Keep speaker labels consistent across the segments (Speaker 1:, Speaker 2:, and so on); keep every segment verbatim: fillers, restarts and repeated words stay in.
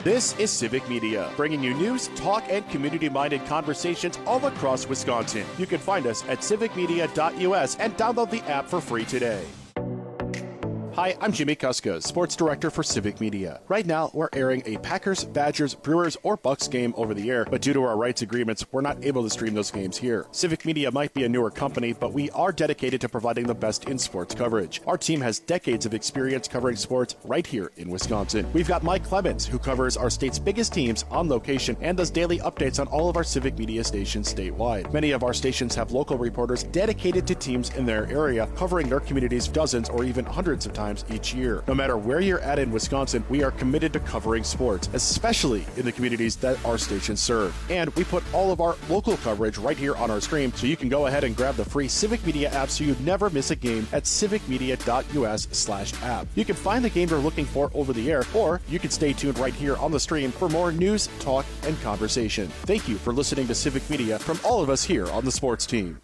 Speaker 1: This is Civic Media, bringing you news, talk, and community-minded conversations all across Wisconsin. You can find us at civic media dot U S and download the app for free today. Hi, I'm Jimmy Kuska, Sports Director for Civic Media. Right now, we're airing a Packers, Badgers, Brewers, or Bucks game over the air, but due to our rights agreements, we're not able to stream those games here. Civic Media might be a newer company, but we are dedicated to providing the best in sports coverage. Our team has decades of experience covering sports right here in Wisconsin. We've got Mike Clemens, who covers our state's biggest teams on location and does daily updates on all of our Civic Media stations statewide. Many of our stations have local reporters dedicated to teams in their area, covering their communities dozens or even hundreds of times each year. No matter where you're at in Wisconsin, we are committed to covering sports, especially in the communities that our stations serve. And we put all of our local coverage right here on our stream, so you can go ahead and grab the free Civic Media app so you never miss a game at civic media dot U S slash app. You can find the game you're looking for over the air, or you can stay tuned right here on the stream for more news, talk, and conversation. Thank you for listening to Civic Media from all of us here on the sports team.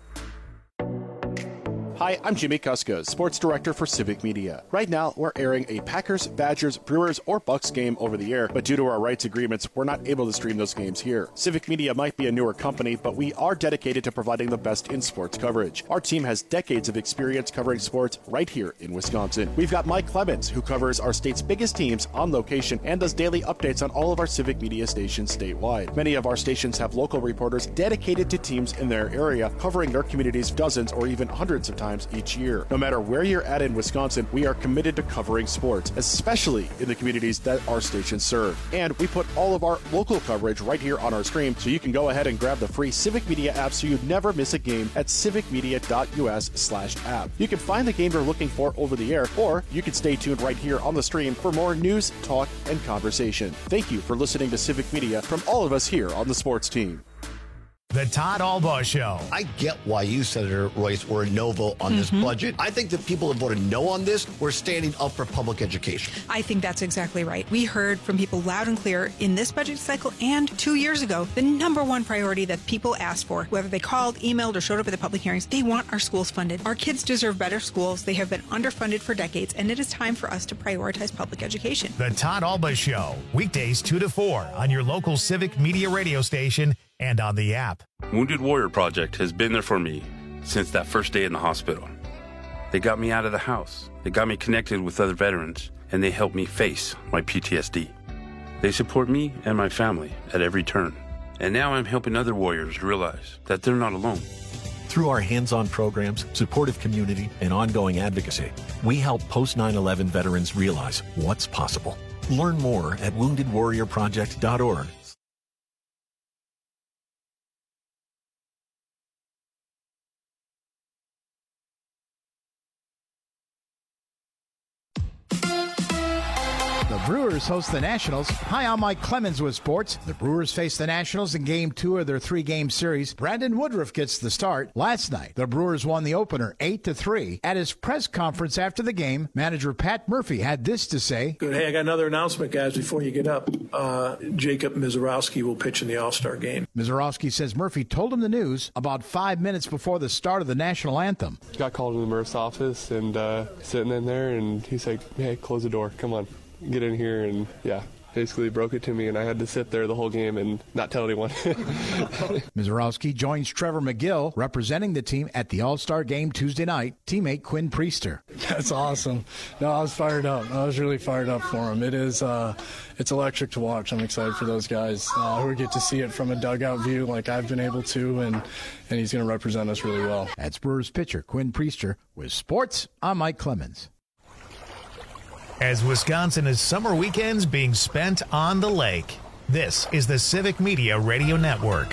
Speaker 1: Hi, I'm Jimmy Kuska, Sports Director for Civic Media. Right now, we're airing a Packers, Badgers, Brewers, or Bucks game over the air, but due to our rights agreements, we're not able to stream those games here. Civic Media might be a newer company, but we are dedicated to providing the best in sports coverage. Our team has decades of experience covering sports right here in Wisconsin. We've got Mike Clemens, who covers our state's biggest teams on location and does daily updates on all of our Civic Media stations statewide. Many of our stations have local reporters dedicated to teams in their area, covering their communities dozens or even hundreds of times each year. No matter where you're at in Wisconsin, we are committed to covering sports, especially in the communities that our stations serve. And we put all of our local coverage right here on our stream, so you can go ahead and grab the free Civic Media app so you never miss a game at civic media dot U S slash app. You can find the game you're looking for over the air, or you can stay tuned right here on the stream for more news, talk, and conversation. Thank you for listening to Civic Media from all of us here on the sports team.
Speaker 2: The Todd Albaugh Show.
Speaker 3: I get why you, Senator Royce, were a no vote on mm-hmm. this budget. I think that people that voted no on this were standing up for public education.
Speaker 4: I think that's exactly right. We heard from people loud and clear in this budget cycle and two years ago, the number one priority that people asked for, whether they called, emailed, or showed up at the public hearings, they want our schools funded. Our kids deserve better schools. They have been underfunded for decades, and it is time for us to prioritize public education.
Speaker 2: The Todd Albaugh Show, weekdays two to four on your local Civic Media radio station and on the app.
Speaker 5: Wounded Warrior Project has been there for me since that first day in the hospital. They got me out of the house. They got me connected with other veterans, and they helped me face my P T S D. They support me and my family at every turn. And now I'm helping other warriors realize that they're not alone.
Speaker 6: Through our hands-on programs, supportive community, and ongoing advocacy, we help post nine eleven veterans realize what's possible. Learn more at wounded warrior project dot org.
Speaker 7: The Brewers host the Nationals. Hi, I'm Mike Clemens with sports. The Brewers face the Nationals in Game two of their three-game series. Brandon Woodruff gets the start. Last night, the Brewers won the opener eight to three. At his press conference after the game, manager Pat Murphy had this to say.
Speaker 8: Good. Hey, I got another announcement, guys, before you get up. Uh, Jacob Mizorowski will pitch in the All-Star game.
Speaker 7: Mizorowski says Murphy told him the news about five minutes before the start of the national anthem.
Speaker 9: Got called in the Murph's office and uh, sitting in there, and he's like, hey, close the door. Come on. Get in here, and yeah, basically broke it to me, and I had to sit there the whole game and not tell anyone.
Speaker 7: Mizorowski joins Trevor McGill, representing the team at the All-Star game Tuesday night, teammate Quinn Priester.
Speaker 10: That's awesome. No, I was fired up. I was really fired up for him. It is, uh, it's electric to watch. I'm excited for those guys uh, who get to see it from a dugout view like I've been able to, and, and he's going to represent us really well.
Speaker 7: That's Brewers pitcher Quinn Priester. With sports, I'm Mike Clemens.
Speaker 2: As Wisconsin is summer weekends being spent on the lake, this is the Civic Media Radio Network.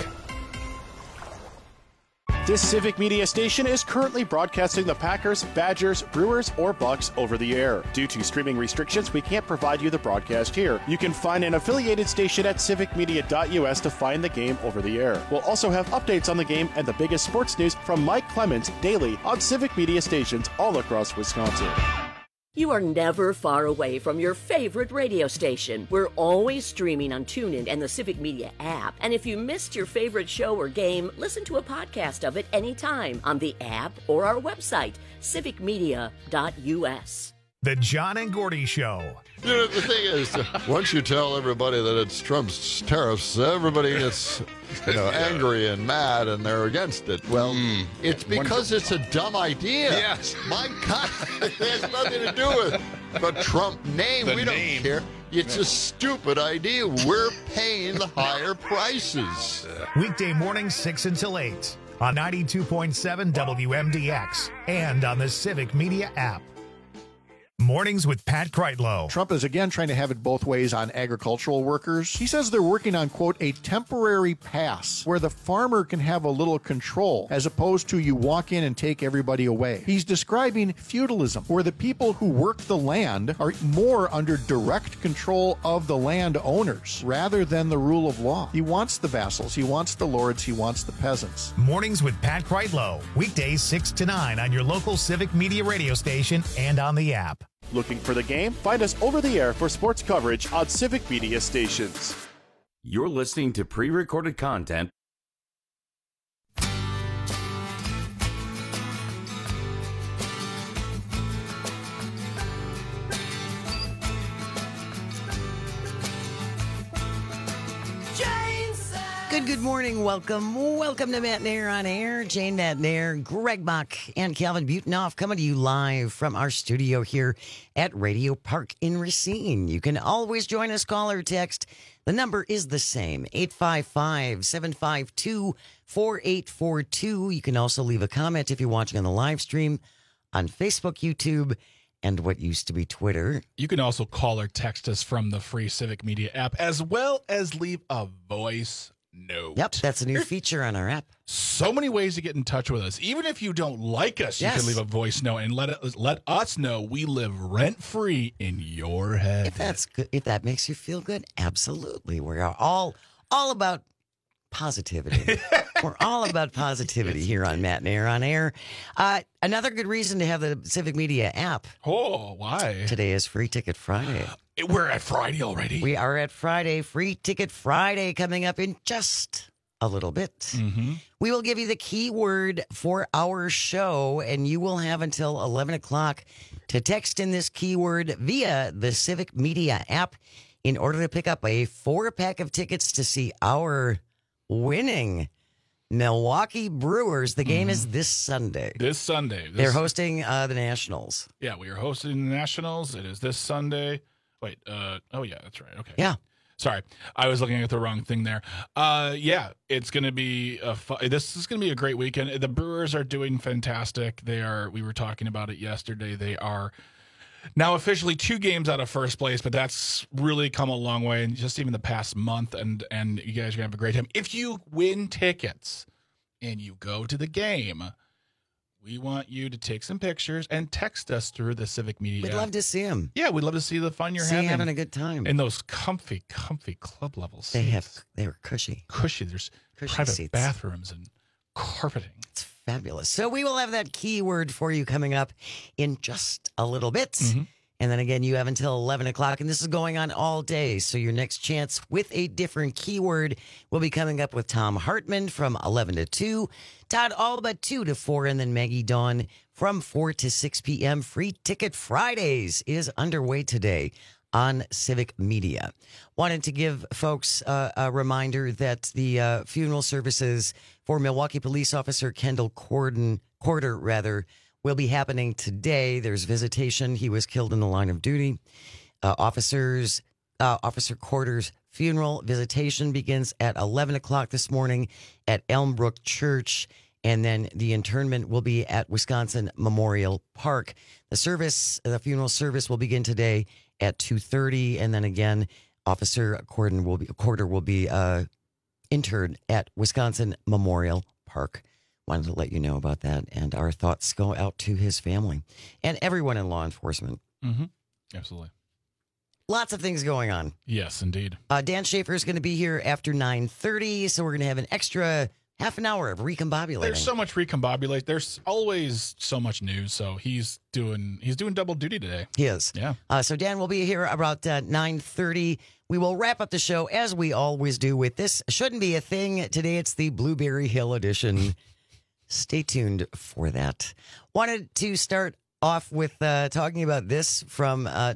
Speaker 1: This Civic Media station is currently broadcasting the Packers, Badgers, Brewers, or Bucks over the air. Due to streaming restrictions, we can't provide you the broadcast here. You can find an affiliated station at civic media dot U S to find the game over the air. We'll also have updates on the game and the biggest sports news from Mike Clemens daily on Civic Media stations all across Wisconsin.
Speaker 11: You are never far away from your favorite radio station. We're always streaming on TuneIn and the Civic Media app. And if you missed your favorite show or game, listen to a podcast of it anytime on the app or our website, civic media dot U S.
Speaker 2: The John and Gordy Show.
Speaker 12: You know, the thing is, uh, once you tell everybody that it's Trump's tariffs, everybody gets, you know, angry and mad, and they're against it. Well, mm. it's because it's a dumb idea.
Speaker 13: Yes.
Speaker 12: My God, it has nothing to do with the Trump name.
Speaker 13: The
Speaker 12: we
Speaker 13: name.
Speaker 12: don't care. It's a stupid idea. We're paying the higher prices.
Speaker 2: Weekday mornings, six until eight on ninety-two point seven W M D X and on the Civic Media app. Mornings with Pat Kreitlow.
Speaker 14: Trump is again trying to have it both ways on agricultural workers. He says they're working on, quote, a temporary pass where the farmer can have a little control as opposed to you walk in and take everybody away. He's describing feudalism, where the people who work the land are more under direct control of the landowners rather than the rule of law. He wants the vassals, he wants the lords, he wants the peasants.
Speaker 2: Mornings with Pat Kreitlow. Weekdays six to nine on your local Civic Media radio station and on the app.
Speaker 1: Looking for the game? Find us over the air for sports coverage on Civic Media stations.
Speaker 15: You're listening to pre-recorded content.
Speaker 16: Good, good morning. Welcome. Welcome to Matt Nair on Air. Jane Matt Nair, Greg Bach, and Calvin Butenoff coming to you live from our studio here at Radio Park in Racine. You can always join us, call or text. The number is the same, eight five five, seven five two, four eight four two. You can also leave a comment if you're watching on the live stream on Facebook, YouTube, and what used to be Twitter.
Speaker 13: You can also call or text us from the free Civic Media app, as well as leave a voice note.
Speaker 16: Yep, that's a new feature on our app.
Speaker 13: So many ways to get in touch with us. Even if you don't like us,
Speaker 16: Yes.
Speaker 13: you can leave a voice note and let it, let us know we live rent free in your head.
Speaker 16: If that's good, if that makes you feel good, absolutely. We are all all about positivity. We're all about positivity here on Matt and Air on Air. Uh, another good reason to have the Civic Media app.
Speaker 13: Oh, why?
Speaker 16: Today is Free Ticket Friday.
Speaker 13: We're at Friday already.
Speaker 16: We are at Friday. Free Ticket Friday coming up in just a little bit.
Speaker 13: Mm-hmm.
Speaker 16: We will give you the keyword for our show, and you will have until eleven o'clock to text in this keyword via the Civic Media app in order to pick up a four-pack of tickets to see our winning Milwaukee Brewers. The game mm-hmm. is this Sunday.
Speaker 13: This Sunday. This...
Speaker 16: They're hosting uh, the Nationals.
Speaker 13: Yeah, we are hosting the Nationals. It is this Sunday. Wait, uh, oh, yeah, that's right. Okay.
Speaker 16: Yeah.
Speaker 13: Sorry, I was looking at the wrong thing there. Uh, yeah, it's going to be a fu- this is going to be a great weekend. The Brewers are doing fantastic. They are. We were talking about it yesterday. They are now officially two games out of first place, but that's really come a long way in just even the past month. And and you guys are going to have a great time. If you win tickets and you go to the game, we want you to take some pictures and text us through the Civic Media.
Speaker 16: We'd love to see them.
Speaker 13: Yeah, we'd love to see the fun you're
Speaker 16: see
Speaker 13: having.
Speaker 16: having a good time.
Speaker 13: And those comfy, comfy club levels.
Speaker 16: They have, they were cushy.
Speaker 13: Cushy. There's
Speaker 16: cushy
Speaker 13: private
Speaker 16: seats.
Speaker 13: bathrooms and carpeting.
Speaker 16: It's fabulous. So we will have that keyword for you coming up in just a little bit.
Speaker 13: Mm-hmm.
Speaker 16: And then again, you have until eleven o'clock, and this is going on all day. So your next chance with a different keyword will be coming up with Tom Hartman from eleven to two, Todd Alba two to four, and then Maggie Dawn from four to six p.m. Free Ticket Fridays is underway today on Civic Media. Wanted to give folks uh, a reminder that the uh, funeral services for Milwaukee police officer Kendall Corden, Quarter, rather, will be happening today. There's visitation. He was killed in the line of duty. Uh, officers, uh, Officer Quarter's funeral visitation begins at eleven o'clock this morning at Elmbrook Church, and then the internment will be at Wisconsin Memorial Park. The service, the funeral service, will begin today at two thirty, and then again, Officer Quarter will be Quarter will be uh, interred at Wisconsin Memorial Park. Wanted to let you know about that, and our thoughts go out to his family and everyone in law enforcement.
Speaker 13: Mm-hmm. Absolutely.
Speaker 16: Lots of things going on.
Speaker 13: Yes, indeed.
Speaker 16: Uh, Dan Schaefer is going to be here after nine thirty, so we're going to have an extra half an hour of recombobulating.
Speaker 13: There's so much recombobulate. There's always so much news, so he's doing he's doing double duty today.
Speaker 16: He is.
Speaker 13: Yeah.
Speaker 16: Uh, so Dan will be here about uh, nine thirty. We will wrap up the show, as we always do, with This Shouldn't Be a Thing. Today it's the Blueberry Hill edition. Stay tuned for that. Wanted to start off with uh, talking about this from uh,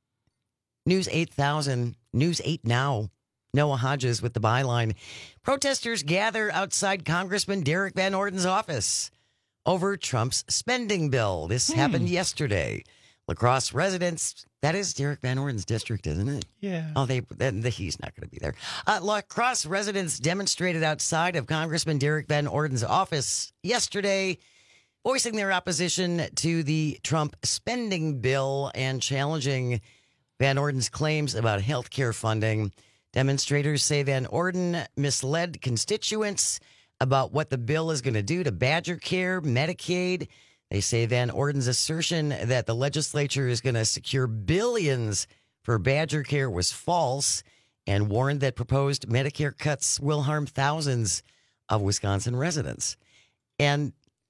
Speaker 16: News eight thousand, News eight Now. Noah Hodges with the byline. Protesters gather outside Congressman Derek Van Orden's office over Trump's spending bill. This hmm. happened yesterday. La Crosse residents, that is Derek Van Orden's district, isn't it?
Speaker 13: Yeah.
Speaker 16: Oh, they then he's not going to be there. Uh, La Crosse residents demonstrated outside of Congressman Derek Van Orden's office yesterday, voicing their opposition to the Trump spending bill and challenging Van Orden's claims about health care funding. Demonstrators say Van Orden misled constituents about what the bill is going to do to Badger Care, Medicaid. They say Van Orden's assertion that the legislature is going to secure billions for Badger Care was false and warned that proposed Medicare cuts will harm thousands of Wisconsin residents. And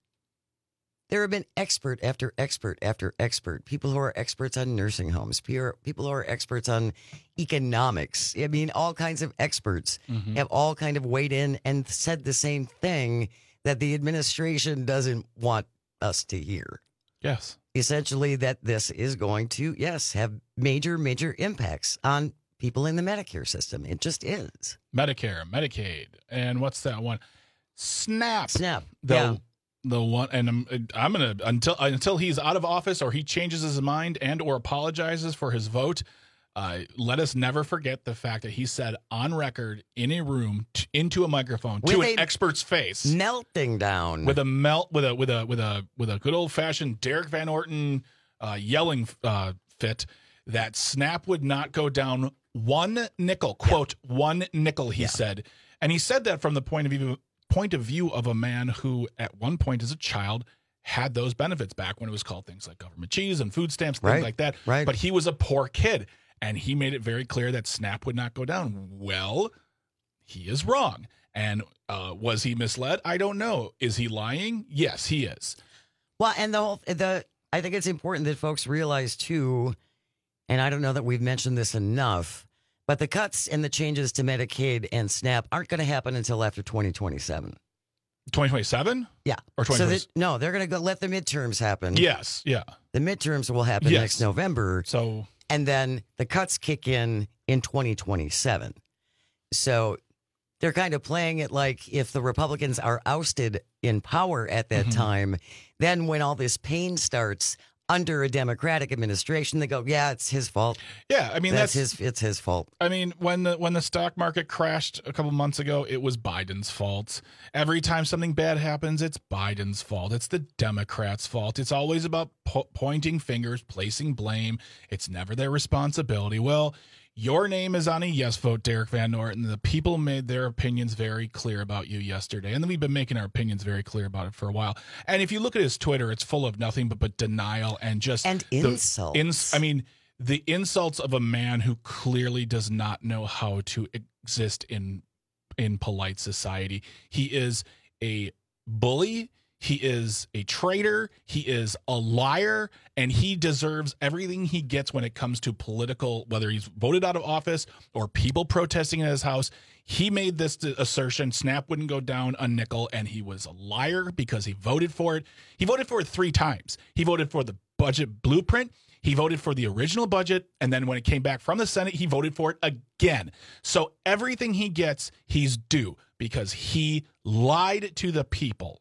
Speaker 16: there have been expert after expert after expert, people who are experts on nursing homes, people who are experts on economics. I mean, all kinds of experts mm-hmm. have all kind of weighed in and said the same thing that the administration doesn't want us to hear.
Speaker 13: Yes.
Speaker 16: Essentially that this is going to, yes, have major, major impacts on people in the Medicare system. It just is.
Speaker 13: Medicare, Medicaid, and what's that one? SNAP.
Speaker 16: SNAP,
Speaker 13: the,
Speaker 16: yeah.
Speaker 13: The one, and I'm, I'm gonna until until he's out of office or he changes his mind and or apologizes for his vote. Uh, let us never forget the fact that he said on record in a room t- into a microphone with to an expert's face,
Speaker 16: melting down
Speaker 13: with a melt with a with a with a with a good old fashioned Derek Van Orton uh, yelling uh, fit that SNAP would not go down one nickel. Quote yeah. one nickel. He yeah. said, and he said that from the point of view. point of view of a man who at one point as a child had those benefits back when it was called things like government cheese and food stamps, things
Speaker 16: right,
Speaker 13: like that.
Speaker 16: Right.
Speaker 13: But he was a poor kid and he made it very clear that SNAP would not go down. Well, he is wrong. And uh, was he misled? I don't know. Is he lying? Yes, he is.
Speaker 16: Well, and the whole, the, I think it's important that folks realize too, and I don't know that we've mentioned this enough, but the cuts and the changes to Medicaid and SNAP aren't going to happen until after twenty twenty-seven.
Speaker 13: twenty twenty-seven?
Speaker 16: Yeah.
Speaker 13: Or twenty twenty?
Speaker 16: So that, no, they're going to go let the midterms happen.
Speaker 13: Yes, yeah.
Speaker 16: The midterms will happen
Speaker 13: yes.
Speaker 16: next November.
Speaker 13: So,
Speaker 16: and then the cuts kick in in twenty twenty-seven. So they're kind of playing it like if the Republicans are ousted in power at that mm-hmm. time, then when all this pain starts under a Democratic administration, they go, yeah, it's his fault.
Speaker 13: Yeah, I mean
Speaker 16: that's,
Speaker 13: that's
Speaker 16: his. It's his fault.
Speaker 13: I mean, when the when the stock market crashed a couple months ago, it was Biden's fault. Every time something bad happens, it's Biden's fault. It's the Democrats' fault. It's always about po- pointing fingers, placing blame. It's never their responsibility. Well, your name is on a yes vote, Derek Van Orton. The people made their opinions very clear about you yesterday. And then we've been making our opinions very clear about it for a while. And if you look at his Twitter, it's full of nothing but, but denial and just...
Speaker 16: And insults.
Speaker 13: Ins- I mean, the insults of a man who clearly does not know how to exist in in polite society. He is a bully. He is a traitor. He is a liar, and he deserves everything he gets when it comes to political, whether he's voted out of office or people protesting in his house. He made this assertion, SNAP wouldn't go down a nickel, and he was a liar because he voted for it. He voted for it three times. He voted for the budget blueprint. He voted for the original budget, and then when it came back from the Senate, he voted for it again. So everything he gets, he's due because he lied to the people.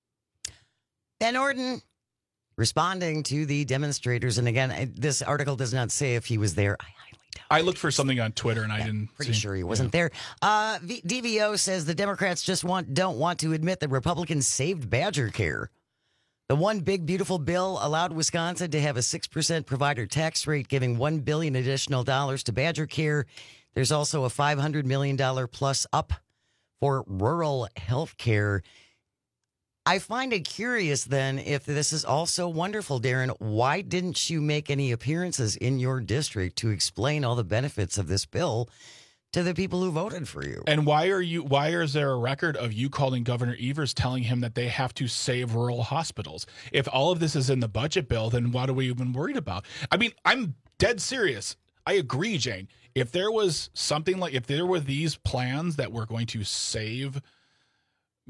Speaker 16: Van Orton responding to the demonstrators. And again, this article does not say if he was there. I highly doubt
Speaker 13: I looked for something on Twitter and I
Speaker 16: yeah,
Speaker 13: didn't
Speaker 16: pretty
Speaker 13: see.
Speaker 16: sure he wasn't yeah. there. Uh, v- D V O says the Democrats just want don't want to admit that Republicans saved Badger Care. The one big beautiful bill allowed Wisconsin to have a six percent provider tax rate, giving one billion dollars additional dollars to Badger Care. There's also a five hundred million dollars plus up for rural health care. I find it curious, then, if this is also wonderful, Darren, why didn't you make any appearances in your district to explain all the benefits of this bill to the people who voted for you?
Speaker 13: And why are you? Why is there a record of you calling Governor Evers telling him that they have to save rural hospitals? If all of this is in the budget bill, then what are we even worried about? I mean, I'm dead serious. I agree, Jane. If there was something like, if there were these plans that were going to save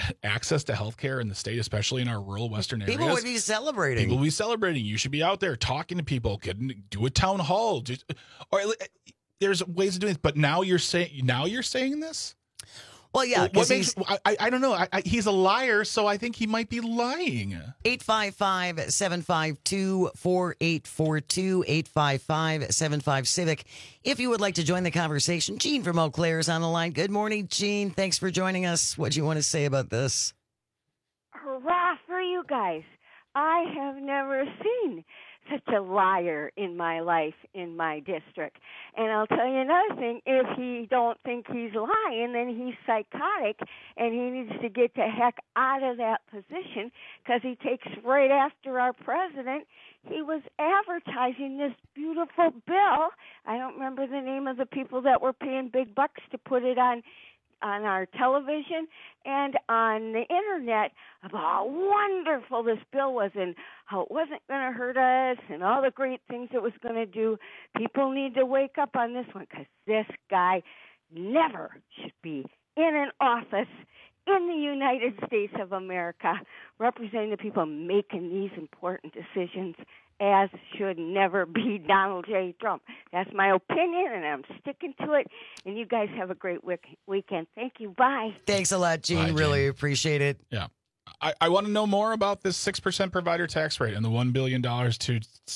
Speaker 13: access to healthcare in the state, especially in our rural western areas.
Speaker 16: People would be celebrating.
Speaker 13: People would be celebrating. You should be out there talking to people. Could do a town hall. Just, or there's ways of doing this. But now you're saying now you're saying this.
Speaker 16: Well, yeah,
Speaker 13: what makes, I, I I don't know. I, I, he's a liar, so I think he might be lying.
Speaker 16: eight five five, seven five two, four eight four two, eight five five, seven five Civic. If you would like to join the conversation, Gene from Eau Claire is on the line. Good morning, Gene. Thanks for joining us. What do you want to say about this?
Speaker 17: Hurrah for you guys. I have never seen such a liar in my life in my district. And I'll tell you another thing, if he don't think he's lying, then he's psychotic and he needs to get the heck out of that position because he takes right after our president. He was advertising this beautiful bill. I don't remember the name of the people that were paying big bucks to put it on on our television and on the internet about how wonderful this bill was and how it wasn't going to hurt us and all the great things it was going to do. People need to wake up on this one because this guy never should be in an office in the United States of America representing the people making these important decisions, as should never be Donald J. Trump. That's my opinion, and I'm sticking to it. And you guys have a great week- weekend. Thank you. Bye.
Speaker 16: Thanks a lot, Gene. Bye, really Gene. Appreciate it.
Speaker 13: Yeah. I, I want to know more about this six percent provider tax rate and the one billion dollars to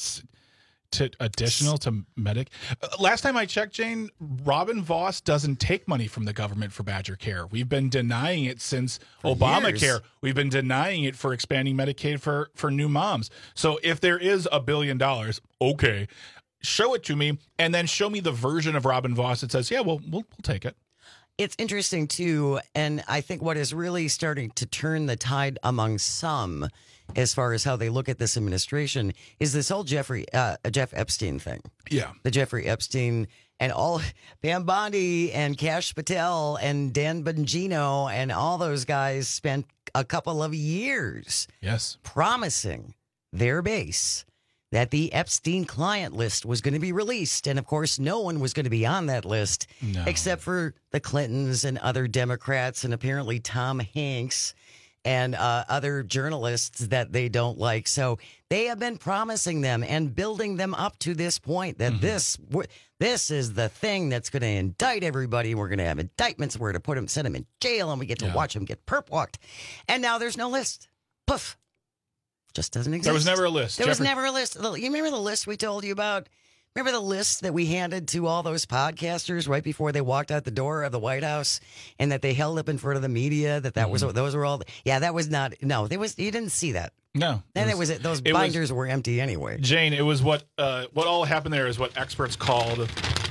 Speaker 13: to additional to Medic. Uh, last time I checked, Jane, Robin Vos doesn't take money from the government for Badger Care. We've been denying it since for Obamacare. Years. We've been denying it for expanding Medicaid for, for new moms. So if there is a billion dollars, okay, show it to me and then show me the version of Robin Vos that says, yeah, well, we'll, we'll take it.
Speaker 16: It's interesting, too, and I think what is really starting to turn the tide among some as far as how they look at this administration is this whole Jeffrey uh, Jeff Epstein thing.
Speaker 13: Yeah.
Speaker 16: The Jeffrey Epstein and all Pam Bondi and Kash Patel and Dan Bongino and all those guys spent a couple of years
Speaker 13: yes.
Speaker 16: promising their base that the Epstein client list was going to be released. And, of course, no one was going to be on that list
Speaker 13: no.
Speaker 16: except for the Clintons and other Democrats and apparently Tom Hanks and uh, other journalists that they don't like. So they have been promising them and building them up to this point that mm-hmm. this this is the thing that's going to indict everybody. We're going to have indictments. We're going to put them, send them in jail, and we get to yeah. watch them get perp walked. And now there's no list. Poof. Just doesn't exist.
Speaker 13: There was never a list.
Speaker 16: There
Speaker 13: Jeffrey-
Speaker 16: was never a list. You remember the list we told you about? Remember the list that we handed to all those podcasters right before they walked out the door of the White House and that they held up in front of the media that that mm-hmm. was those were all yeah that was not no there was you didn't see that
Speaker 13: no
Speaker 16: then it was, it was those binders was, were empty anyway.
Speaker 13: Jane, it was what uh, what all happened there is what experts called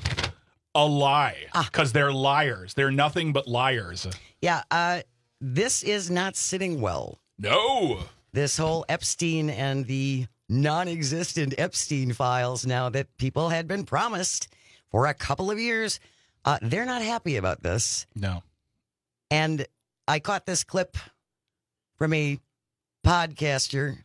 Speaker 13: a lie because ah. they're liars. They're nothing but liars.
Speaker 16: Yeah, uh, this is not sitting well.
Speaker 13: No,
Speaker 16: this whole Epstein and the non-existent Epstein files now that people had been promised for a couple of years. Uh, they're not happy about this.
Speaker 13: No.
Speaker 16: And I caught this clip from a podcaster.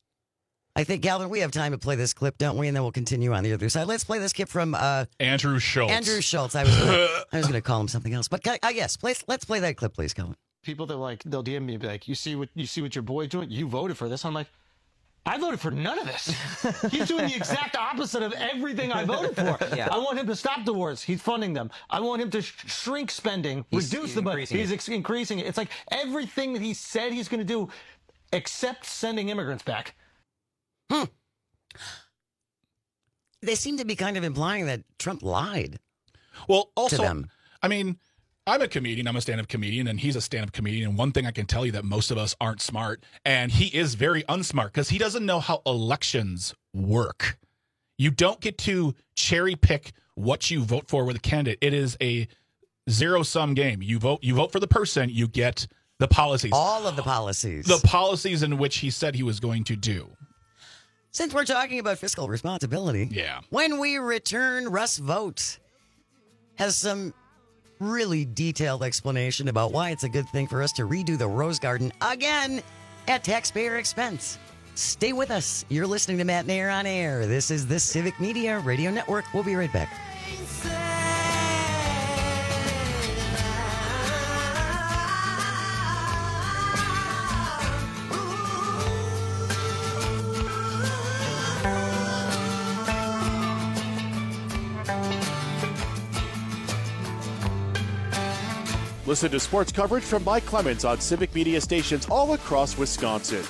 Speaker 16: I think, Galvin, we have time to play this clip, don't we? And then we'll continue on the other side. Let's play this clip from uh,
Speaker 13: Andrew Schultz.
Speaker 16: Andrew Schultz. I was gonna, I was going to call him something else. But uh, yes, play, let's play that clip, please, Calvin.
Speaker 18: People that like, they'll D M me and be like, you see what you see what your boy's doing? You voted for this. I'm like, I voted for none of this. He's doing the exact opposite of everything I voted for. Yeah. I want him to stop the wars. He's funding them. I want him to sh- shrink spending, he's, reduce he's the budget. He's ex- increasing it. It's like everything that he said he's going to do, except sending immigrants back.
Speaker 16: Hmm. They seem to be kind of implying that Trump lied.
Speaker 13: Well, also,
Speaker 16: to them.
Speaker 13: I mean, I'm a comedian. I'm a stand-up comedian, and he's a stand-up comedian. And one thing I can tell you that most of us aren't smart, and he is very unsmart because he doesn't know how elections work. You don't get to cherry pick what you vote for with a candidate. It is a zero-sum game. You vote. You vote for the person. You get the policies.
Speaker 16: All of the policies.
Speaker 13: The policies in which he said he was going to do.
Speaker 16: Since we're talking about fiscal responsibility,
Speaker 13: yeah.
Speaker 16: When we return, Russ Vought has some really detailed explanation about why it's a good thing for us to redo the Rose Garden again at taxpayer expense. Stay with us. You're listening to Matt Nair on Air. This is the Civic Media Radio Network. We'll be right back.
Speaker 1: Listen to sports coverage from Mike Clemens on Civic Media stations all across Wisconsin.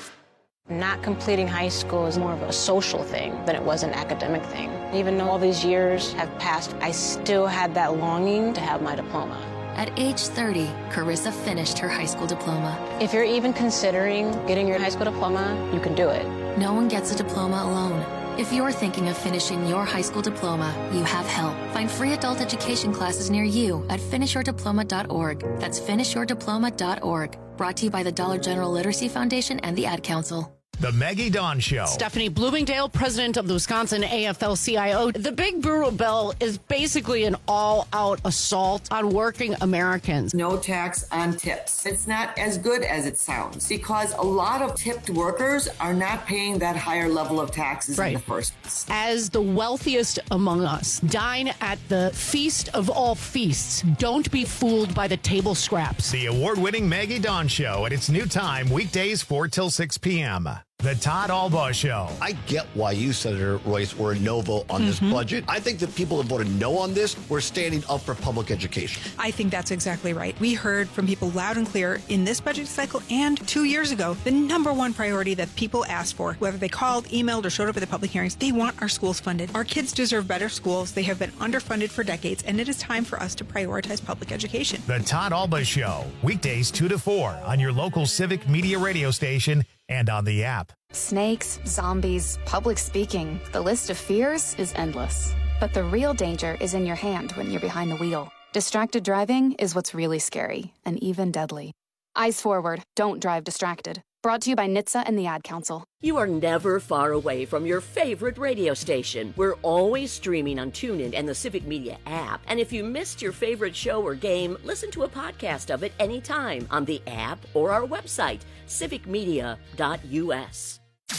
Speaker 19: Not completing high school is more of a social thing than it was an academic thing. Even though all these years have passed, I still had that longing to have my diploma.
Speaker 20: At age thirty, Carissa finished her high school diploma.
Speaker 19: If you're even considering getting your high school diploma, you can do it.
Speaker 20: No one gets a diploma alone. If you're thinking of finishing your high school diploma, you have help. Find free adult education classes near you at finish your diploma dot org. That's finish your diploma dot org. Brought to you by the Dollar General Literacy Foundation and the Ad Council.
Speaker 2: The Maggie Dawn Show.
Speaker 21: Stephanie Bloomingdale, president of the Wisconsin A F L C I O. The Big Brewer Bill is basically an all-out assault on working Americans.
Speaker 22: No tax on tips. It's not as good as it sounds because a lot of tipped workers are not paying that higher level of taxes
Speaker 21: right.
Speaker 22: in the first place.
Speaker 21: As the wealthiest among us, dine at the feast of all feasts. Don't be fooled by the table scraps.
Speaker 2: The award-winning Maggie Dawn Show at its new time, weekdays four till six p.m. The Todd Albaugh Show.
Speaker 3: I get why you, Senator Royce, were a no vote on mm-hmm. this budget. I think the people that voted no on this were standing up for public education.
Speaker 4: I think that's exactly right. We heard from people loud and clear in this budget cycle and two years ago, the number one priority that people asked for, whether they called, emailed, or showed up at the public hearings, they want our schools funded. Our kids deserve better schools. They have been underfunded for decades, and it is time for us to prioritize public education.
Speaker 2: The Todd Albaugh Show, weekdays two to four on your local Civic Media radio station and on the app.
Speaker 23: Snakes, zombies, public speaking. The list of fears is endless. But the real danger is in your hand when you're behind the wheel. Distracted driving is what's really scary and even deadly. Eyes forward. Don't drive distracted. Brought to you by N H T S A and the Ad Council.
Speaker 11: You are never far away from your favorite radio station. We're always streaming on TuneIn and the Civic Media app. And if you missed your favorite show or game, listen to a podcast of it anytime on the app or our website, civic media dot u s.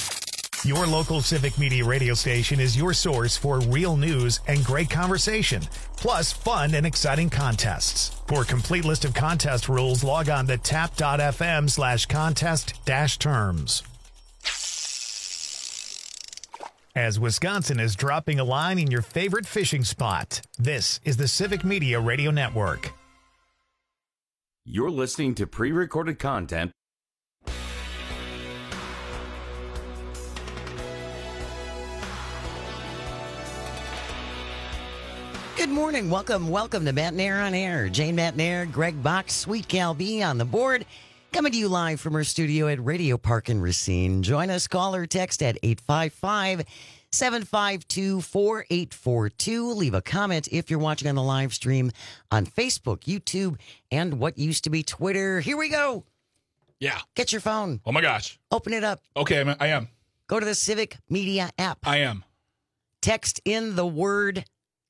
Speaker 2: Your local Civic Media radio station is your source for real news and great conversation, plus fun and exciting contests. For a complete list of contest rules, log on to tap.fm slash contest dash terms. As Wisconsin is dropping a line in your favorite fishing spot, this is the Civic Media Radio Network.
Speaker 15: You're listening to pre-recorded content.
Speaker 16: Good morning. Welcome, welcome to Matt Nair on Air. Jane Matt Nair, Greg Box, Sweet Gal B on the board. Coming to you live from our studio at Radio Park in Racine. Join us, call or text at eight five five, seven five two, four eight four two. Leave a comment if you're watching on the live stream on Facebook, YouTube, and what used to be Twitter. Here we go.
Speaker 13: Yeah.
Speaker 16: Get your phone.
Speaker 13: Oh, my gosh.
Speaker 16: Open it up.
Speaker 13: Okay, I'm, I am.
Speaker 16: Go to the Civic Media app.
Speaker 13: I am.
Speaker 16: Text in the word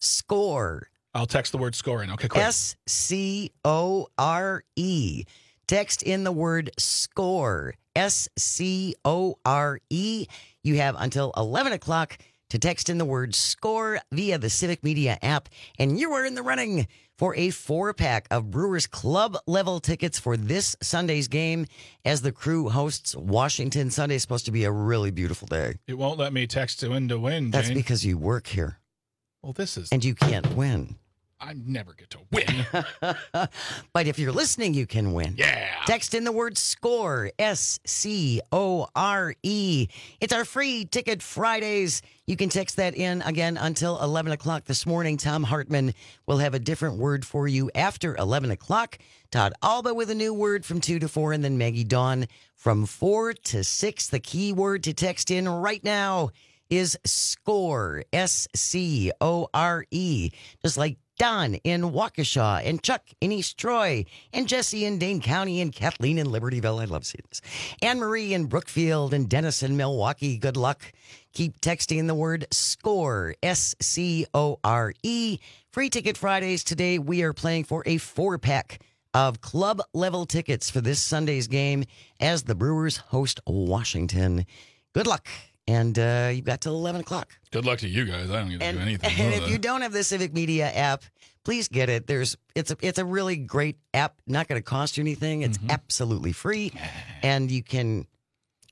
Speaker 16: SCORE.
Speaker 13: I'll text the word SCORE in. Okay, quick.
Speaker 16: S C O R E. Text in the word SCORE. S C O R E. You have until eleven o'clock to text in the word SCORE via the Civic Media app, and you are in the running for a four-pack of Brewers Club-level tickets for this Sunday's game as the crew hosts Washington. Sunday's supposed to be a really beautiful day.
Speaker 13: It won't let me text to win to win, Jane.
Speaker 16: That's because you work here.
Speaker 13: Well, this is...
Speaker 16: And you can't win.
Speaker 13: I never get to win.
Speaker 16: But if you're listening, you can win.
Speaker 13: Yeah.
Speaker 16: Text in the word SCORE, S C O R E. It's our free Ticket Fridays. You can text that in again until eleven o'clock this morning. Tom Hartman will have a different word for you after eleven o'clock. Todd Alba with a new word from two to four, and then Maggie Dawn from four to six. The key word to text in right now is SCORE, S C O R E. Just like Don in Waukesha, and Chuck in East Troy, and Jesse in Dane County, and Kathleen in Libertyville. I love seeing this. Anne Marie in Brookfield, and Dennis in Milwaukee. Good luck. Keep texting the word SCORE, S C O R E. Free Ticket Fridays. Today we are playing for a four-pack of club-level tickets for this Sunday's game as the Brewers host Washington. Good luck. And uh, you've got till eleven o'clock.
Speaker 13: Good luck to you guys. I don't get to
Speaker 16: and,
Speaker 13: do anything.
Speaker 16: And if you don't have the Civic Media app, please get it. There's it's a it's a really great app. Not going to cost you anything. It's mm-hmm. absolutely free, and you can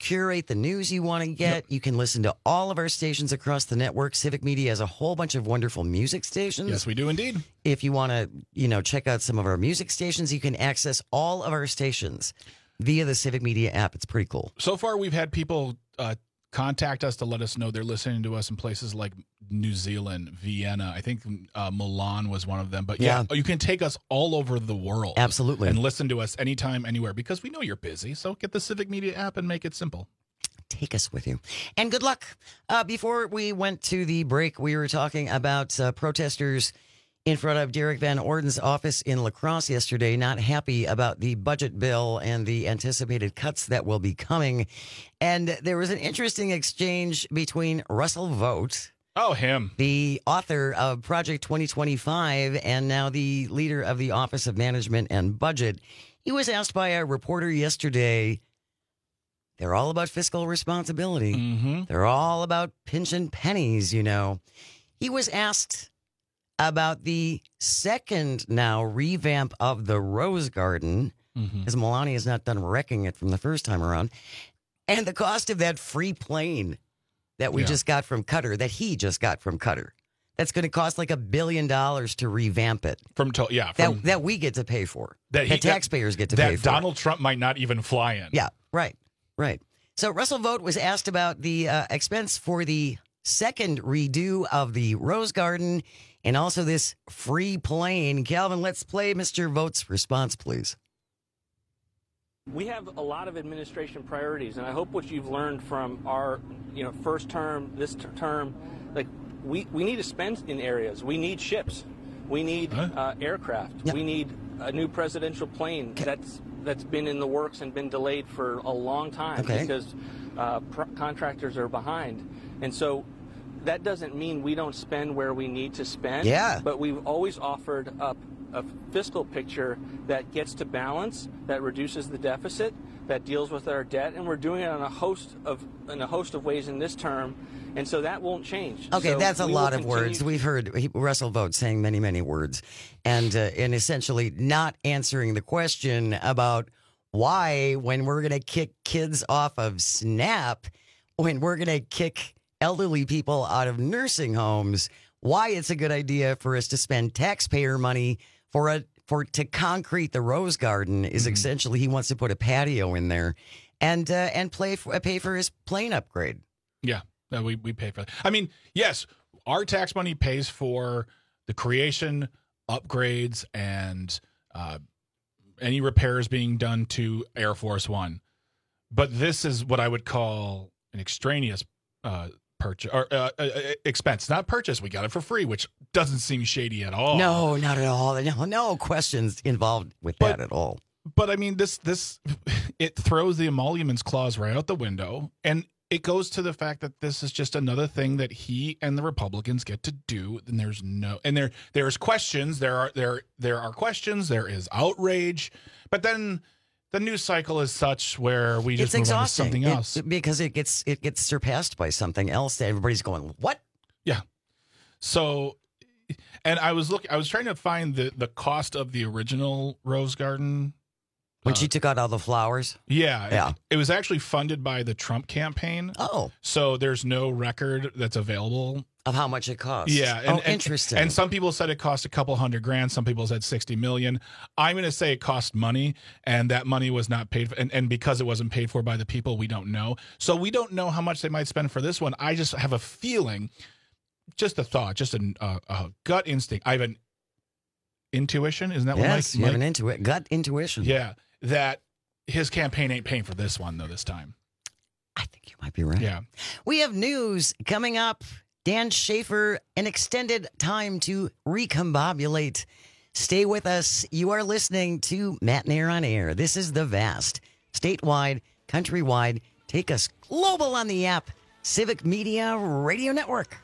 Speaker 16: curate the news you want to get. Yep. You can listen to all of our stations across the network. Civic Media has a whole bunch of wonderful music stations.
Speaker 13: Yes, we do indeed.
Speaker 16: If you want to, you know, check out some of our music stations, you can access all of our stations via the Civic Media app. It's pretty cool.
Speaker 13: So far, we've had people uh, contact us to let us know they're listening to us in places like New Zealand, Vienna. I think uh, Milan was one of them. But yeah, yeah, you can take us all over the world.
Speaker 16: Absolutely.
Speaker 13: And listen to us anytime, anywhere, because we know you're busy. So get the Civic Media app and make it simple.
Speaker 16: Take us with you. And good luck. Uh, before we went to the break, we were talking about uh, protesters in front of Derek Van Orden's office in La Crosse yesterday, not happy about the budget bill and the anticipated cuts that will be coming. And there was an interesting exchange between Russell Vought,
Speaker 13: oh, him,
Speaker 16: the author of Project twenty twenty-five, and now the leader of the Office of Management and Budget. He was asked by a reporter yesterday, they're all about fiscal responsibility.
Speaker 13: Mm-hmm.
Speaker 16: They're all about pinching pennies, you know. He was asked about the second now revamp of the Rose Garden, because mm-hmm. Melania has not done wrecking it from the first time around, and the cost of that free plane that we yeah. just got from Qatar, that he just got from Qatar. That's going to cost like a billion dollars to revamp it.
Speaker 13: From to, yeah,
Speaker 16: from,
Speaker 13: that
Speaker 16: that we get to pay for.
Speaker 13: That, he,
Speaker 16: that taxpayers get to
Speaker 13: that
Speaker 16: pay for.
Speaker 13: That Donald Trump might not even fly in.
Speaker 16: Yeah, right, right. So Russell Vought was asked about the uh, expense for the second redo of the Rose Garden and also this free plane. Calvin, let's play Mister Vaught's response, please.
Speaker 5: We have a lot of administration priorities, and I hope what you've learned from our, you know, first term, this t- term, like we, we need to spend in areas. We need ships. We need huh? uh, aircraft. Yep. We need a new presidential plane okay. that's that's been in the works and been delayed for a long time okay. because uh, pr- contractors are behind. And so that doesn't mean we don't spend where we need to spend.
Speaker 16: Yeah.
Speaker 5: But we've always offered up a fiscal picture that gets to balance, that reduces the deficit, that deals with our debt, and we're doing it on a host of in a host of ways in this term, and so that won't change.
Speaker 16: Okay,
Speaker 5: so
Speaker 16: that's a lot of
Speaker 5: continue-
Speaker 16: words. We've heard he, Russell Vought saying many, many words, and uh, and essentially not answering the question about why, when we're going to kick kids off of SNAP, when we're going to kick elderly people out of nursing homes, why it's a good idea for us to spend taxpayer money for a for to concrete the Rose Garden is mm-hmm. essentially he wants to put a patio in there and uh, and play for, pay for his plane upgrade.
Speaker 13: Yeah, no, we we pay for that. I mean, yes, our tax money pays for the creation, upgrades, and uh, any repairs being done to Air Force One. But this is what I would call an extraneous uh, purchase or uh, uh, expense, not purchase. We got it for free, which doesn't seem shady at all.
Speaker 16: No, not at all. No, no questions involved with
Speaker 13: but,
Speaker 16: that at all.
Speaker 13: But I mean, this this it throws the emoluments clause right out the window, and it goes to the fact that this is just another thing that he and the Republicans get to do. And there's no, and there there's questions. There are there there are questions. There is outrage, but then the news cycle is such where we just
Speaker 16: it's
Speaker 13: move on to
Speaker 16: exhausting
Speaker 13: something else
Speaker 16: it, because it gets it gets surpassed by something else that everybody's going, what?
Speaker 13: Yeah. So, and I was looking, I was trying to find the the cost of the original Rose Garden.
Speaker 16: When
Speaker 13: uh,
Speaker 16: she took out all the flowers?
Speaker 13: Yeah.
Speaker 16: Yeah.
Speaker 13: It, it was actually funded by the Trump campaign.
Speaker 16: Oh.
Speaker 13: So there's no record that's available.
Speaker 16: Of how much it costs.
Speaker 13: Yeah. And,
Speaker 16: oh,
Speaker 13: and,
Speaker 16: interesting.
Speaker 13: And some people said it cost a couple hundred grand. Some people said sixty million. I'm going to say it cost money, and that money was not paid for. And, and because it wasn't paid for by the people, we don't know. So we don't know how much they might spend for this one. I just have a feeling, just a thought, just a, a, a gut instinct. I have an intuition. Isn't that
Speaker 16: yes,
Speaker 13: what Mike?
Speaker 16: Yes, you have an intuition. Gut intuition.
Speaker 13: Yeah. That his campaign ain't paying for this one, though, this time.
Speaker 16: I think you might be right.
Speaker 13: Yeah.
Speaker 16: We have news coming up. Dan Schaefer, an extended time to recombobulate. Stay with us. You are listening to Matt and Air on Air. This is the vast, statewide, countrywide, take us global on the app, Civic Media Radio Network.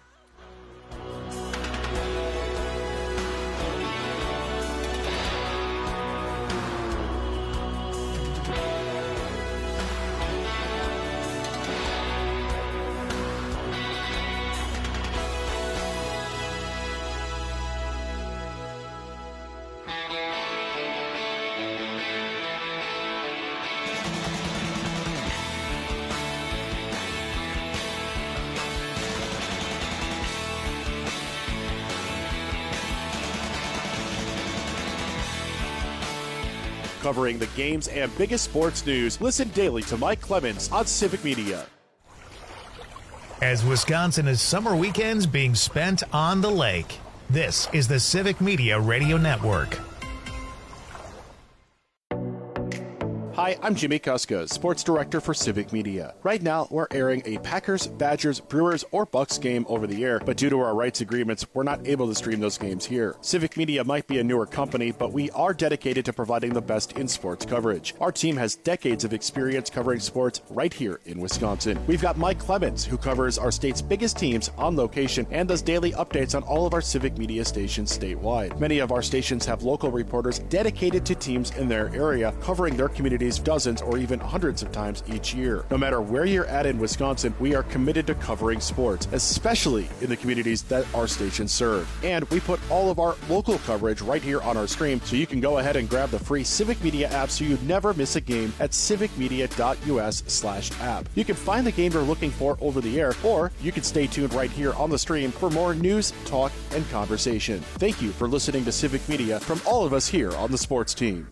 Speaker 1: Covering the games and biggest sports news, listen daily to Mike Clemens on Civic Media.
Speaker 2: As Wisconsin is summer weekends being spent on the lake, this is the Civic Media Radio Network.
Speaker 1: Hi, I'm Jimmy Kuska, Sports Director for Civic Media. Right now, we're airing a Packers, Badgers, Brewers, or Bucks game over the air, but due to our rights agreements, we're not able to stream those games here. Civic Media might be a newer company, but we are dedicated to providing the best in sports coverage. Our team has decades of experience covering sports right here in Wisconsin. We've got Mike Clemens, who covers our state's biggest teams on location and does daily updates on all of our Civic Media stations statewide. Many of our stations have local reporters dedicated to teams in their area, covering their communities dozens or even hundreds of times each year. No matter where you're at in Wisconsin, we are committed to covering sports, especially in the communities that our stations serve. And we put all of our local coverage right here on our stream, so you can go ahead and grab the free Civic Media app so you never miss a game at civicmedia.us slash app. You can find the game you're looking for over the air, or you can stay tuned right here on the stream for more news, talk, and conversation. Thank you for listening to Civic Media from all of us here on the sports team.